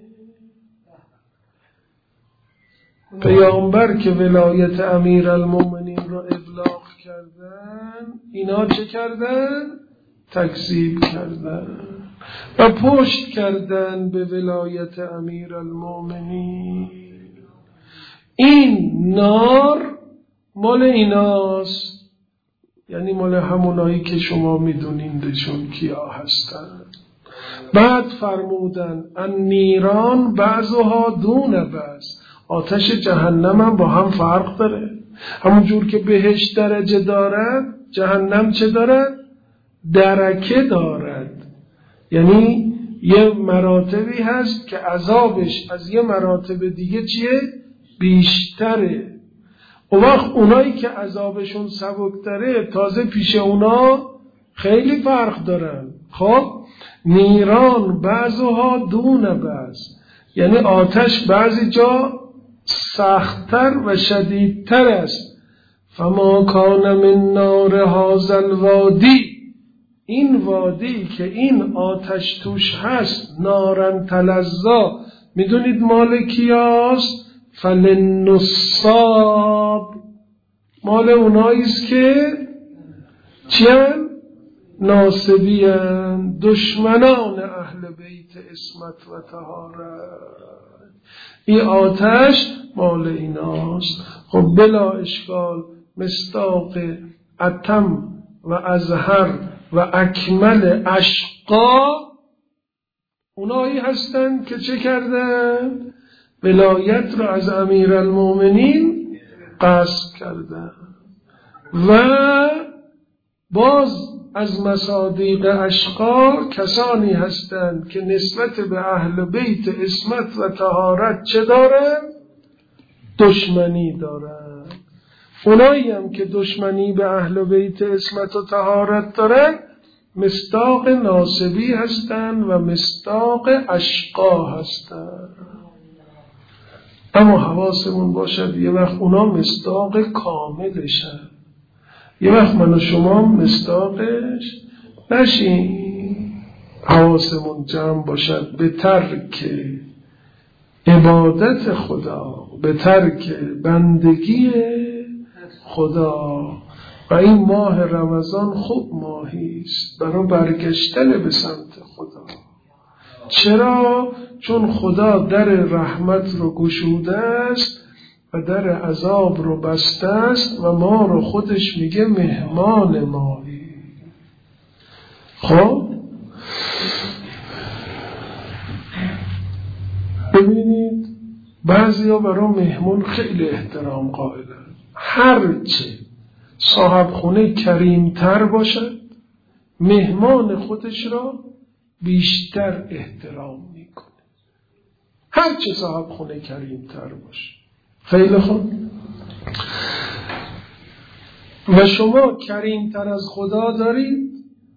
پیامبر که ولایت امیر المومنین را ابلاغ کردن، اینا چه کردن؟ تکذیب کردن و پشت کردن به ولایت امیر المومنین. این نار مال ایناست، یعنی مال همونایی که شما میدونیندشون کیا هستن. بعد فرمودن النیران بعضها دون بعض، آتش جهنم هم با هم فرق داره. همون جور که بهشت درجه دارد، جهنم چه دارد؟ درکه دارد. یعنی یه مراتبی هست که عذابش از یه مراتب دیگه چیه؟ بیشتره. اون وقت اونایی که عذابشون سبکتره تازه پیش اونا خیلی فرق دارن. خب نیران بعضها دون بعض، یعنی آتش بعضی جا سختتر و شدیدتر است. فما کان من نار هذا الوادی، این وادی که این آتش توش هست، نارن تلظا، میدونید مال کیاست؟ فللنصاب، مال اوناییست که چیان؟ ناصبیان، دشمنان اهل بیت عصمت و طهارت. این آتش مال ایناست. خب بلا اشکال مصداق اتم و اظهر و اکمل اشقا اونایی هستن که چه کردن؟ ولایت را از امیرالمومنین قصد کردن. و باز از مصادیق اشقا کسانی هستند که نسبت به اهل بیت عصمت و طهارت چه دارن؟ دشمنی دارن. اونایی هم که دشمنی به اهل بیت عصمت و طهارت دارن مصداق ناصبی هستند و مصداق اشقا هستند. اما حواسمون باشد یه وقت اونا مصداق کاملشن، یه وقت من و شما مصداقش نشیم. حواسمون جمع باشد به ترک عبادت خدا، به ترک بندگی خدا. و این ماه رمضان خوب ماهی است برای برگشتن به سمت خدا. چرا؟ چون خدا در رحمت رو گشوده است و در عذاب رو بسته است و ما رو خودش میگه مهمان ماهی. خب ببینید بعضیا برای مهمون خیلی احترام قائلن. هرچه صاحب خونه کریمتر باشد مهمان خودش را بیشتر احترام میکنه. هرچه صاحب خونه کریمتر باشه. خیلی خوب. و شما کریمتر از خدا دارید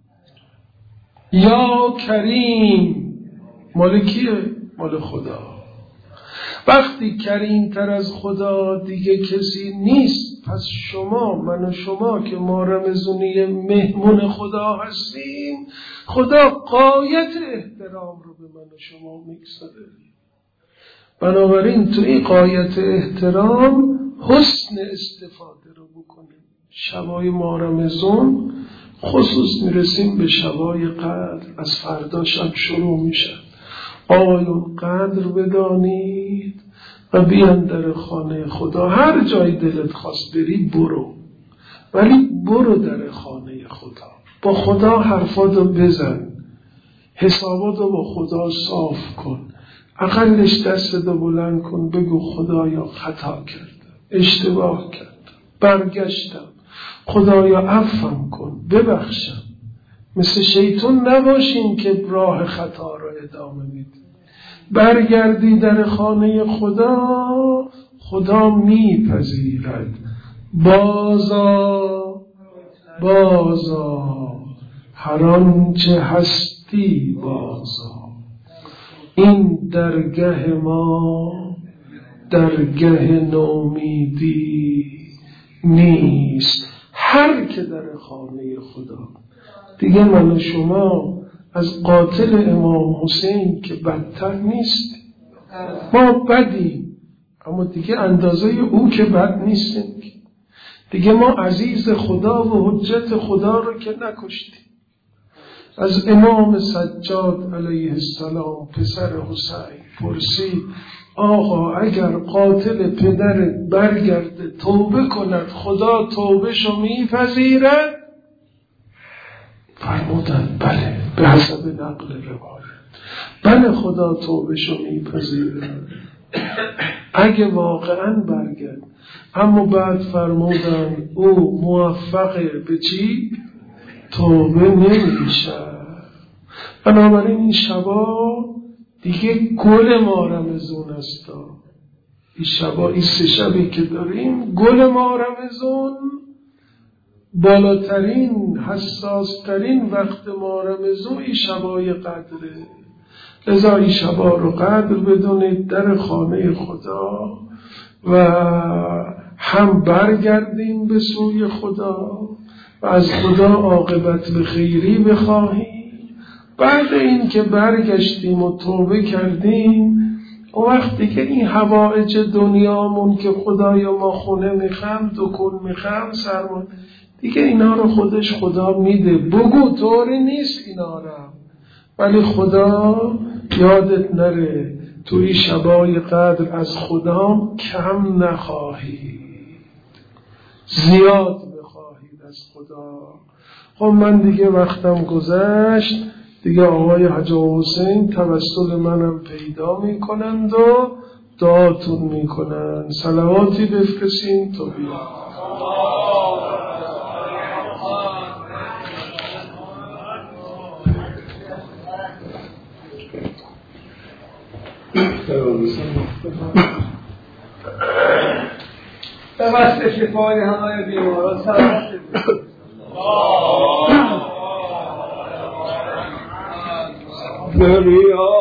یا کریم مال کیه؟ مال خدا. وقتی کریمتر از خدا دیگه کسی نیست، پس شما، من و شما که ما رمضونی مهمون خدا هستیم، خدا غایت احترام رو به من و شما میگذاره. بنابراین تو این غایت احترام حسن استفاده رو بکنیم. شبای ماه رمضان خصوص میرسیم به شبای قدر، از فردا شب شروع میشه. آقایون قدر بدانید و بیان در خانه خدا. هر جای دلت خواست بری برو، ولی برو در خانه خدا، با خدا حرفاتو بزن، حساباتو با خدا صاف کن، اقلش دستتو بلند کن، بگو خدایا خطا کردم، اشتباه کردم، برگشتم، خدایا عفوم کن، ببخشم. مثل شیطان نباشین که راه خطا را ادامه میدی. برگردی در خانه خدا، خدا میپذیرد. بازا هر آنچه هستی بازا. این درگه ما درگه نومیدی نیست. هر که در خانه خدا، دیگه من و شما از قاتل امام حسین که بدتر نیست. ما بدیم اما دیگه اندازه او که بد نیستیم. دیگه ما عزیز خدا و حجت خدا رو که نکشتیم. از امام سجاد علیه السلام پسر حسین پرسید آقا اگر قاتل پدرت برگرده توبه کند خدا توبهشو میپذیرد؟ فرمودند بله، به حسب نقل روایت بله خدا توبهشو میپذیرد اگه واقعا برگرد. اما بعد فرمودند او موفقه به چی؟ توبه نمیشه. بنابراین این شبا دیگه گل ما رمضان است. این شبا، این 3 شبی که داریم گل ما رمضان، بالاترین حساسترین وقت ما رمضان این شبای قدره. لذا این شبا رو قدر بدونید، در خانه خدا و هم برگردیم به سوی خدا و از خدا عاقبت به خیری بخواهیم. بعد این که برگشتیم و توبه کردیم، و وقتی که این حوائج دنیامون که خدایا ما خونه میخوام، دکون میخوام، سرمان، دیگه اینا رو خودش خدا میده. بگو طوری نیست اینا رو، ولی خدا یادت نره توی شبای قدر از خدا کم نخواهید، زیاد بخواهید از خدا. خب من دیگه وقتم گذشت دیگه. آقای حاج حسین توسل منم پیدا میکنند و دعاتون میکنند. صلواتی بفرستین تو بیا. به واسه شفای همه بیماران سلامت دریا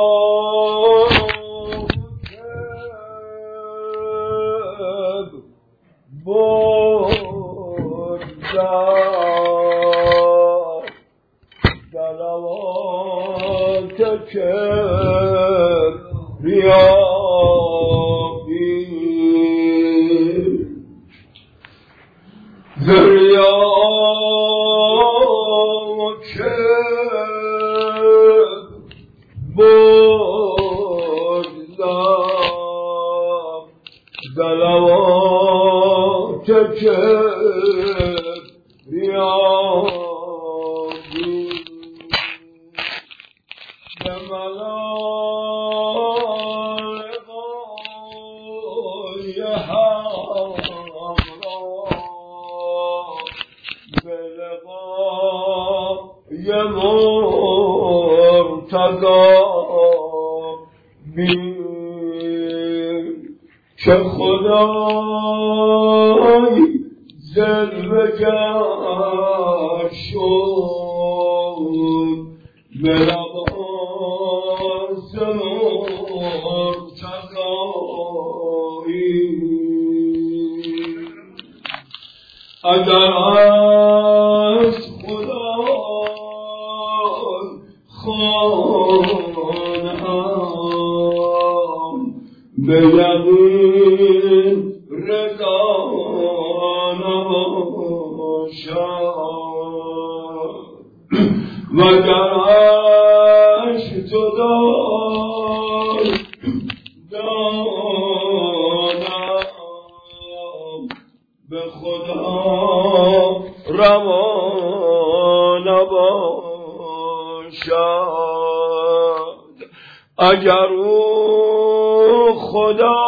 که خدای زلبگر شد به لباس مرتضایی. اگر از خدای خواهم به یقین رضا نباشد، وگرش جدای دانم به خدا روا نباشد. اگر او خدا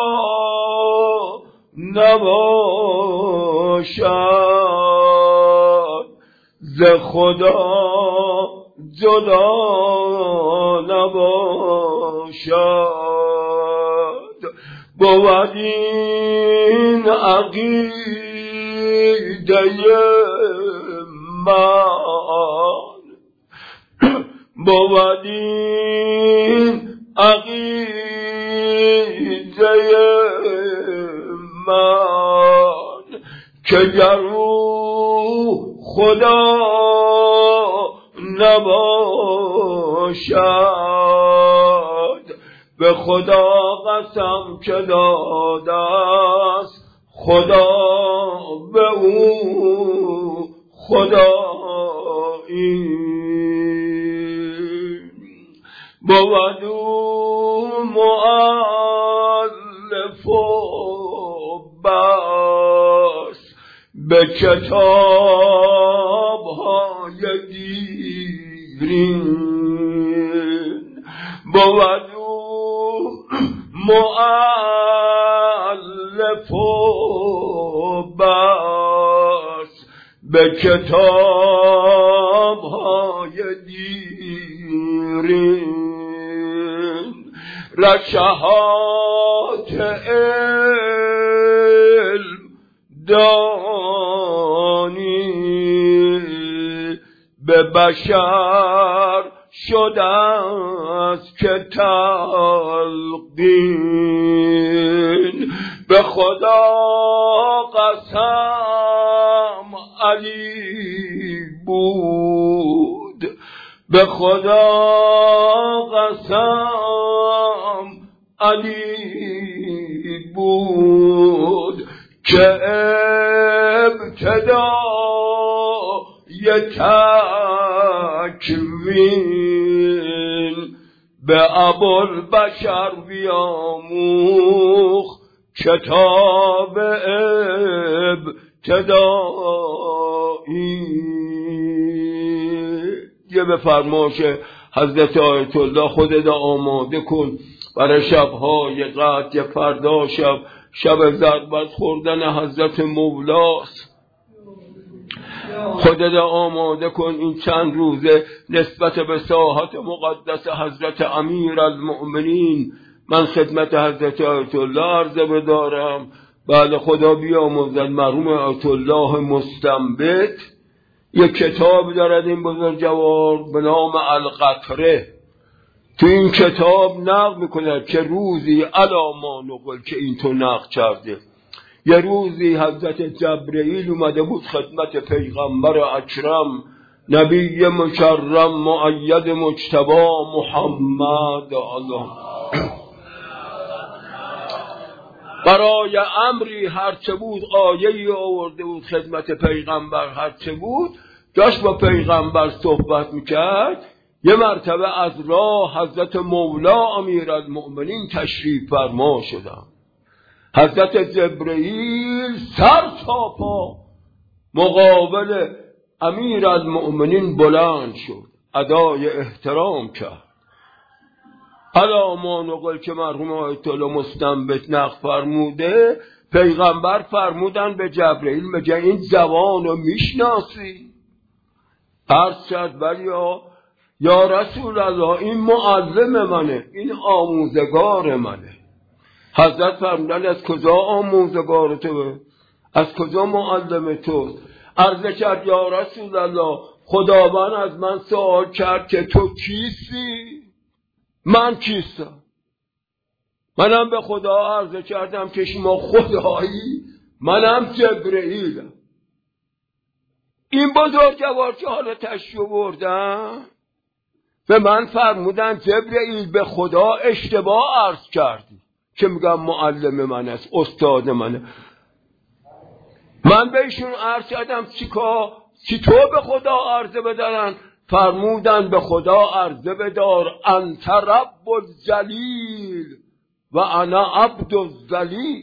نباشد، ز خدا جدا نباشد. بود این عقیده من، بود این عقیده من که گر او خدا نباشد، به خدا قسم که داده است خدا به او خدایی. بود مؤلف و بس به کتاب های دیرین، بود مؤلف و بس به کتاب های دیرین، رشحات علم دانی به بشر شده است که تلقین. به خدا قسم علی بود، به خدا قسم علی بود که ابتدای تکوین به ابوالبشر بیاموخت کتاب ابتدایی. یه بفرما که حضرت آیت الله خودت آماده کن برای شبهای قدر. فردا شب ضربت خوردن حضرت مولاست. خودت آماده کن این چند روزه نسبت به ساحت مقدس حضرت امیرالمؤمنین. من خدمت حضرت آیت الله عرضه بدارم. بعد خدا بیاموزد مرحوم آیت الله مستنبط یک کتاب دارد این بزرگوار به نام القطره. تو این کتاب نقل میکند که روزی علا ما نقل که این تو نقل کرده، یه روزی حضرت جبرئیل اومده بود خدمت پیغمبر اکرم نبی مکرم مؤید مجتبی محمد الله برای امری هرچه بود آیه‌ای آورده بود خدمت پیغمبر. هرچه بود داشت با پیغمبر صحبت میکرد. یه مرتبه از راه حضرت مولا امیرالمؤمنین تشریف فرما شدن. حضرت جبرئیل سر تا پا مقابل امیرالمؤمنین بلند شد، ادای احترام کرد. علا ما نقل که مرحوم آیت الله مستنبط نقل فرموده، پیغمبر فرمودن به جبرئیل میگه این جوانو میشناسی؟ عرض کرد ولی یا رسول الله این معلم منه، این آموزگار منه. حضرت فرمودن از کجا آموزگار تو؟ از کجا معلم تو؟ عرض کرد یا رسول الله خداوند از من سوال کرد که تو کیستی؟ من کیستم؟ منم به خدا عرض کردم که شما خدایی، منم جبرئیلم. این بزرگوار که حالا تشریف بردن به من فرمودن جبرئیل به خدا اشتباه عرض کردی که میگم معلم من است، استاد منه. من بهشون عرض کردم چی تو به خدا عرضه بدارن؟ فرمودن به خدا عرضه بدار انت رب الجلیل و انا عبد الذلیل.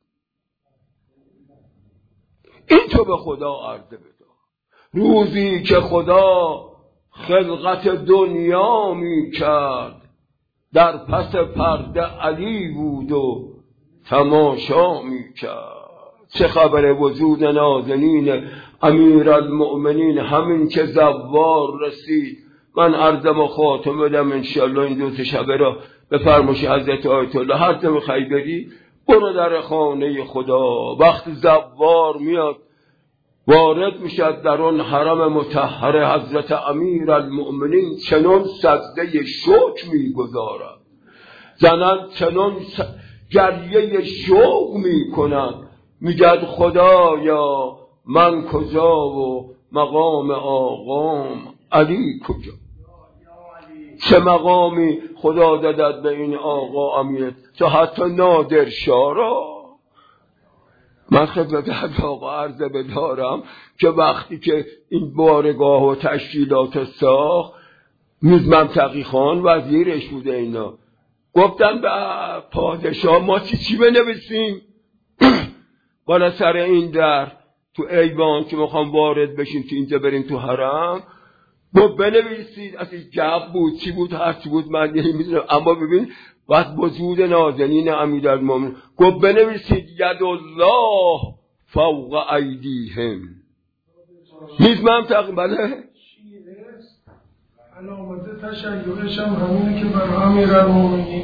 این تو به خدا عرضه بدار. روزی که خدا خلقت دنیا می کرد در پس پرده علی بود و تماشا می کرد. چه خبر وجود نازنین امیرالمؤمنین همین که زوار رسید. من عرضم و خاتم بدم انشاءالله این دو شبه را به فرمایش حضرت آیت الله هر جا میخوای بری برو در خانه خدا. وقت زوار میاد وارد میشد در اون حرم مطهر حضرت امیرالمؤمنین چنان سجده شکر میگذارد، زنان چنان گریه شوق میکنند، میگد خدایا من کجا و مقام آقام علی کجا؟ چه مقامی خدا دادد به این آقا امیر تا حتی نادر شارا. من خدمت آقا عرضه بدارم که وقتی که این بارگاه و تشکیلات ساخت میز منطقی خان وزیرش بوده اینا. گفتن به پادشاه ما چی بنویسیم بالا سر این در تو ایوان که میخوام وارد بشیم تو اینجا بریم تو حرم؟ گفت بنویسید. اصلا جواب بود چی بود هر چی بود من نمیدونم، اما ببین وقت وجود نازنین امیرالمومنین گفت بنویسید ید الله فوق ایدیهم. میز منطقی بله علامت تشیعش هم همینه که بر امیرالمومنین.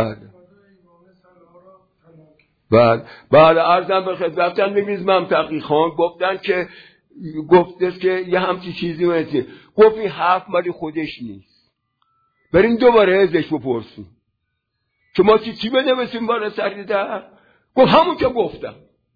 بعد عرضم به خدمتتون میز منطقی خان گفتن که گفته که یه همچی چیزی باید گفت این حرف مالی خودش نیست، بریم دوباره ازش بپرسیم که ما چی بنویسیم بالا سر در. گفت همون که گفتم.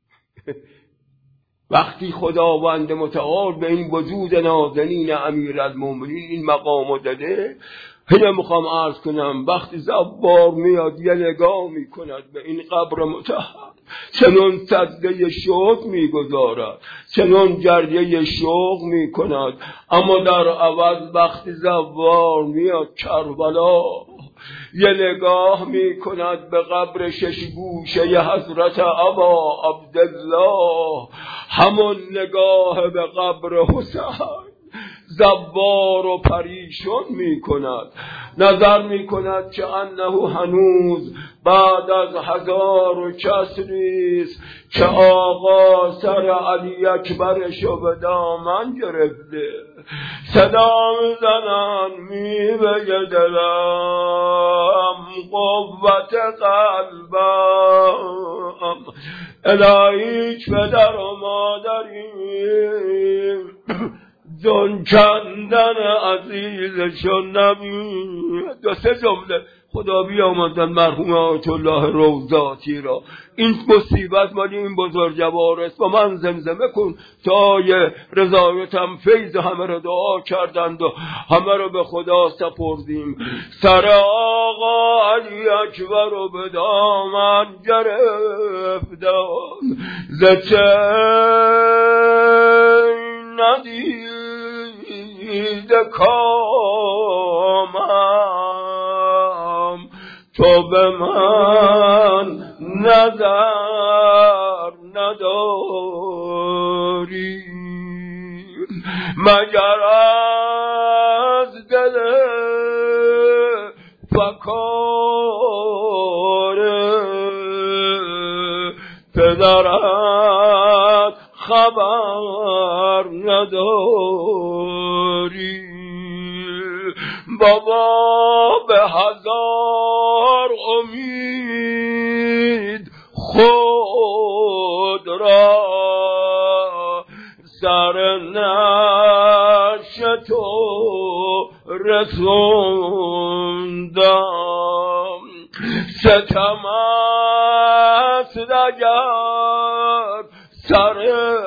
وقتی خداوند متعال به این وجود نازنین امیرالمومنین این مقامو داده، هنه میخوام عرض کنم وقتی زوار میاد یه نگاه میکند به این قبر مطهر، چنون سجده شوق میگذارد، چنون جریه شوق میکند، اما در عوض وقتی زوار میاد کربلا یه نگاه میکند به قبر شش گوشه ی حضرت ابا عبدالله، همون نگاه به قبر حسین زوار و پریشان می کند. نظر می کند که انه هنوز بعد از 1000 کسریست که آقا سر علی اکبرشو به دامن گرفته، صدا می زنن می بگه دلم قوت قلبم الهیچ پدر و مادریم جان کندن عزیزشون نبید. 2 جمله خدا بیامدن مرحوم آیت الله روضاتی را. این مصیبت مالی این بزرگوار است و من زمزمه کن تا رضایتم فیض همه را دعا کردند و همه را به خدا سپردیم. سر آقا علی اکبر رو به دامن گرفتم، زچه ندیده کامم تو به من نظر نداری، مگر از دل فکار پدرت خبر نداری. بابا به 1000 امید خود را سر نعش تو رسوندم، ستم است اگر سر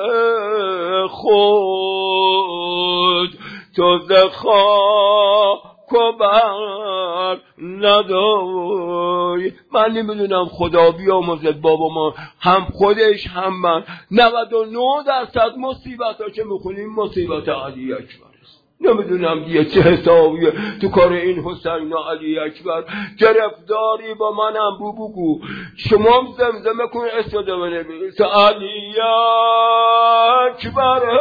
خود تو ز خاک و بر نداری. من نمیدونم خدا بیامرزد بابا ما هم خودش هم من 99% مصیبت ها که میخونیم مصیبت علی اکبر است. نمیدونم دیگه چه حسابیه تو کار این حسین و علی اکبر. گرفتاری با منم بگو شما زمزمه کن استاده بنویس علی اکبر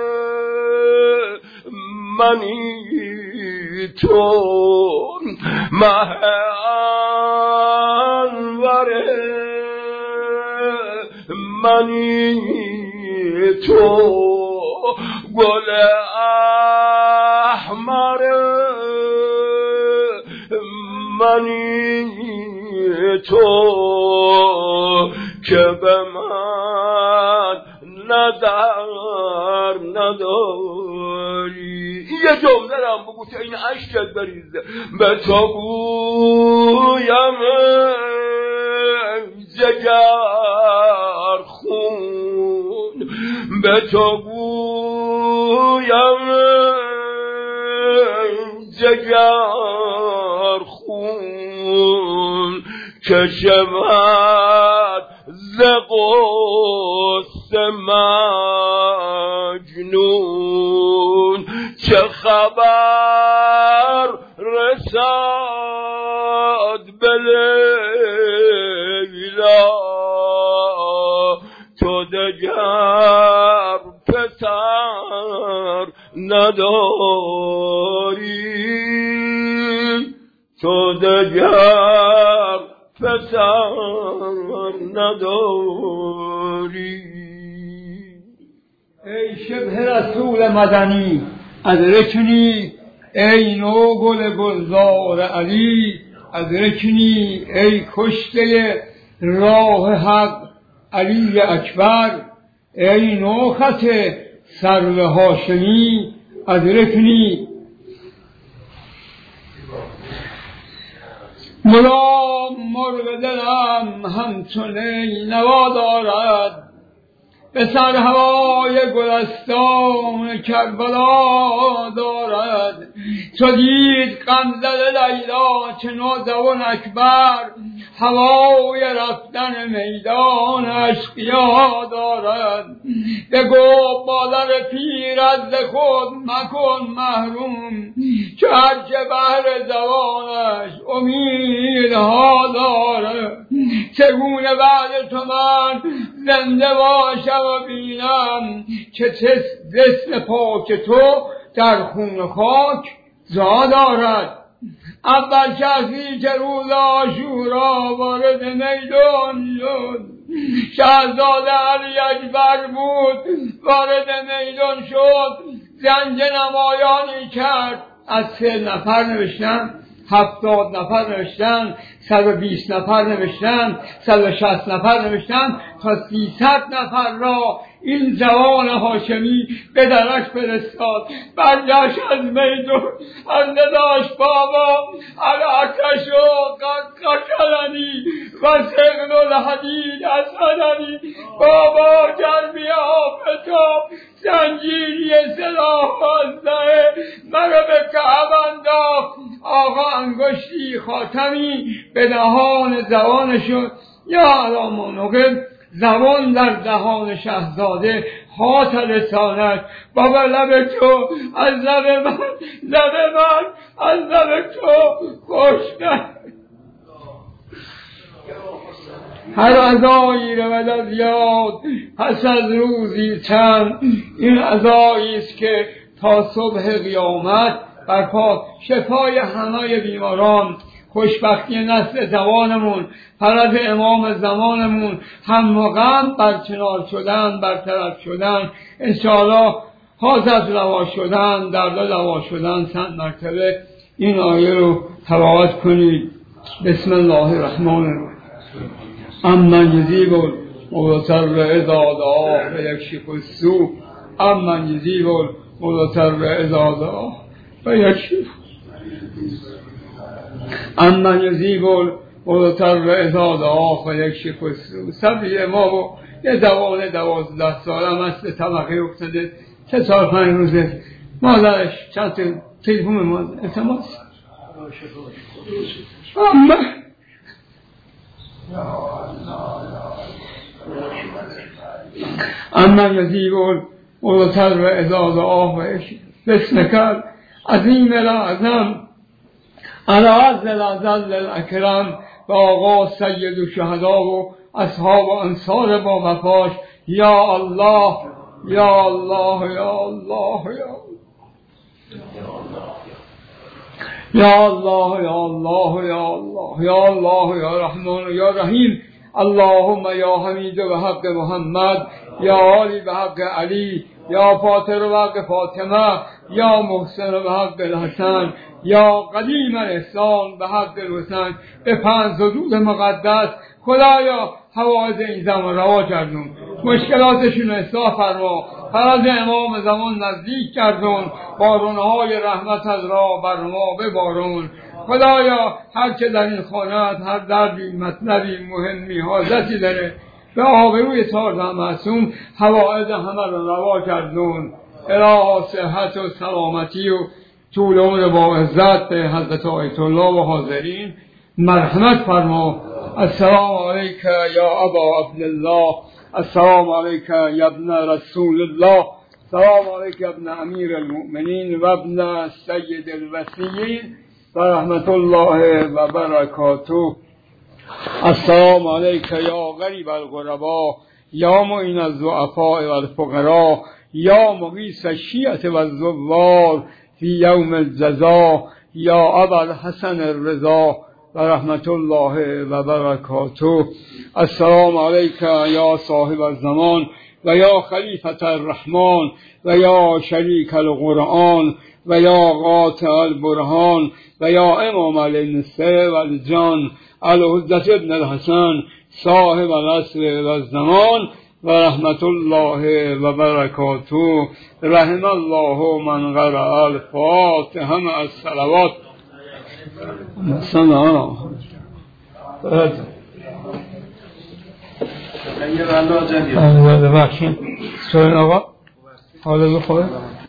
منی تو مه انور منی تو گل احمر منی تو که به من نظر نداری. یه جمله را بگو تا این عشقت بریزه. به تو گویم جگر خون، به تو گویم جگر خون که شود ز غصه مجنون. چه خبر زد به لیلا تو دگر پسر نداری تو دگر پسر نداری. ای شبه رسول مدنی ادرکنی ای نو گل گلزار علی ادرکنی ای کشته راه حق علی اکبر ای نو خط سرو هاشمی ادرکنی. مدام مرغ دلم همچون نوا دارد به سر هوای گلستان کربلا دارد. چو دید غمزه لیلا چه نازون اکبر هوای رفتن میدان اشقیا دارد. بگو مادر پیر از خود مکن محروم چو هرچه بهر زبانش امیدها دارد. چگونه بعد تو من زنده باشم و بینم که جسم پاک تو در خون خاک جا دارد. اول کسی که روز عاشورا وارد میدان شد شهزاده علی اکبر بود. وارد میدان شد زنج نمایانی کرد. از 30 نفر نوشتن 70 نفر نوشتن 120 نفر نوشتن 160 نفر نوشتن تا 300 نفر را این جوان هاشمی به درش فرستاد. برگشت از میدون از داشت بابا علاکشو قشلنی و سقن الحدید اسدنی بابا جرمی آفتاب زنجیری سلاح وزده مرا به کعب انداخت. آقا انگشتی خاتمی به دهان زبان شد. یا علامانقل زبان در دهان شهزاده هات لسانش بابا لب تو از لب من از لب تو خوشتر. هر عزایی رود از یاد پس از روزی چند. این عزایی است که تا صبح قیامت برپا شفای همه بیماران خوشبختی نسل زبانمون فرض امام زمانمون هم و غم برکنار شدن برطرف شدن انشاءالله حاضر روا شدن درد روا شدن 100 مرتبه این آیه رو تلاوت کنید. بسم الله الرحمن الرحیم. امن یجیب المضطر اذا دعاه و یکشف السوء امن یجیب المضطر اذا دعاه و یکشف امن یجیب المضطر اذا دعاه و یکشف السوء. صبری امامو یه جوان 12 ساله مثل طبقه افتاده 3-4-5 روزه مادرش چند تلفون مادر التماس اما یجیب المضطر اذا دعاه و یکشف بسمک عظیم الاعظم العز الازل الاکرم و آقا سید و شهدا و اصحاب و انصار با وفاش. یا الله یا الله یا الله یا الله یا الله یا الله یا الله یا رحمان یا رحیم. اللهم یا حمید به حق محمد یا عالی به حق علی یا فاطر به حق فاطمه یا محسن به حق الحسن یا قدیم الاحسان به حق الحسن. به 5 حدود مقدس خدایا حوادث این زمان روا گردون مشکلاتشون اصلاح فرما فرض امام زمان نزدیک گردون بارونهای رحمت از را بر ما ببارون. خدایا هر که در این خانه هر دردی مطلبی مهمی حاجتی داره به آبروی تار معصوم حوائج همه رو روا گردون. الها صحت و سلامتی و طول عمر با عزت به حضرت آیت الله و حاضرین مرحمت فرما. السلام علیک یا ابا عبدالله السلام علیک یا ابن رسول الله السلام علیک ابن امیر المؤمنین و ابن سید الوصیین و رحمت الله و برکاته. السلام علیک یا غریب الغربا یا معین الضعفاء و الفقراء یا مغیث الشیعة و الزوار فی یوم الجزا یا ابا الحسن الرضا و رحمت الله و برکاته. السلام علیک یا صاحب الزمان و یا خلیفة الرحمن و یا شریک القرآن و یا قاطع البرهان و یا امام الانس و الجان الحجة ابن الحسن صاحب العصر و الزمان و رحمت الله و برکاته. رحم الله من قرأ الفاتحه مع الصلوات. سلام. ببخشید سوال آقا حالا بخواه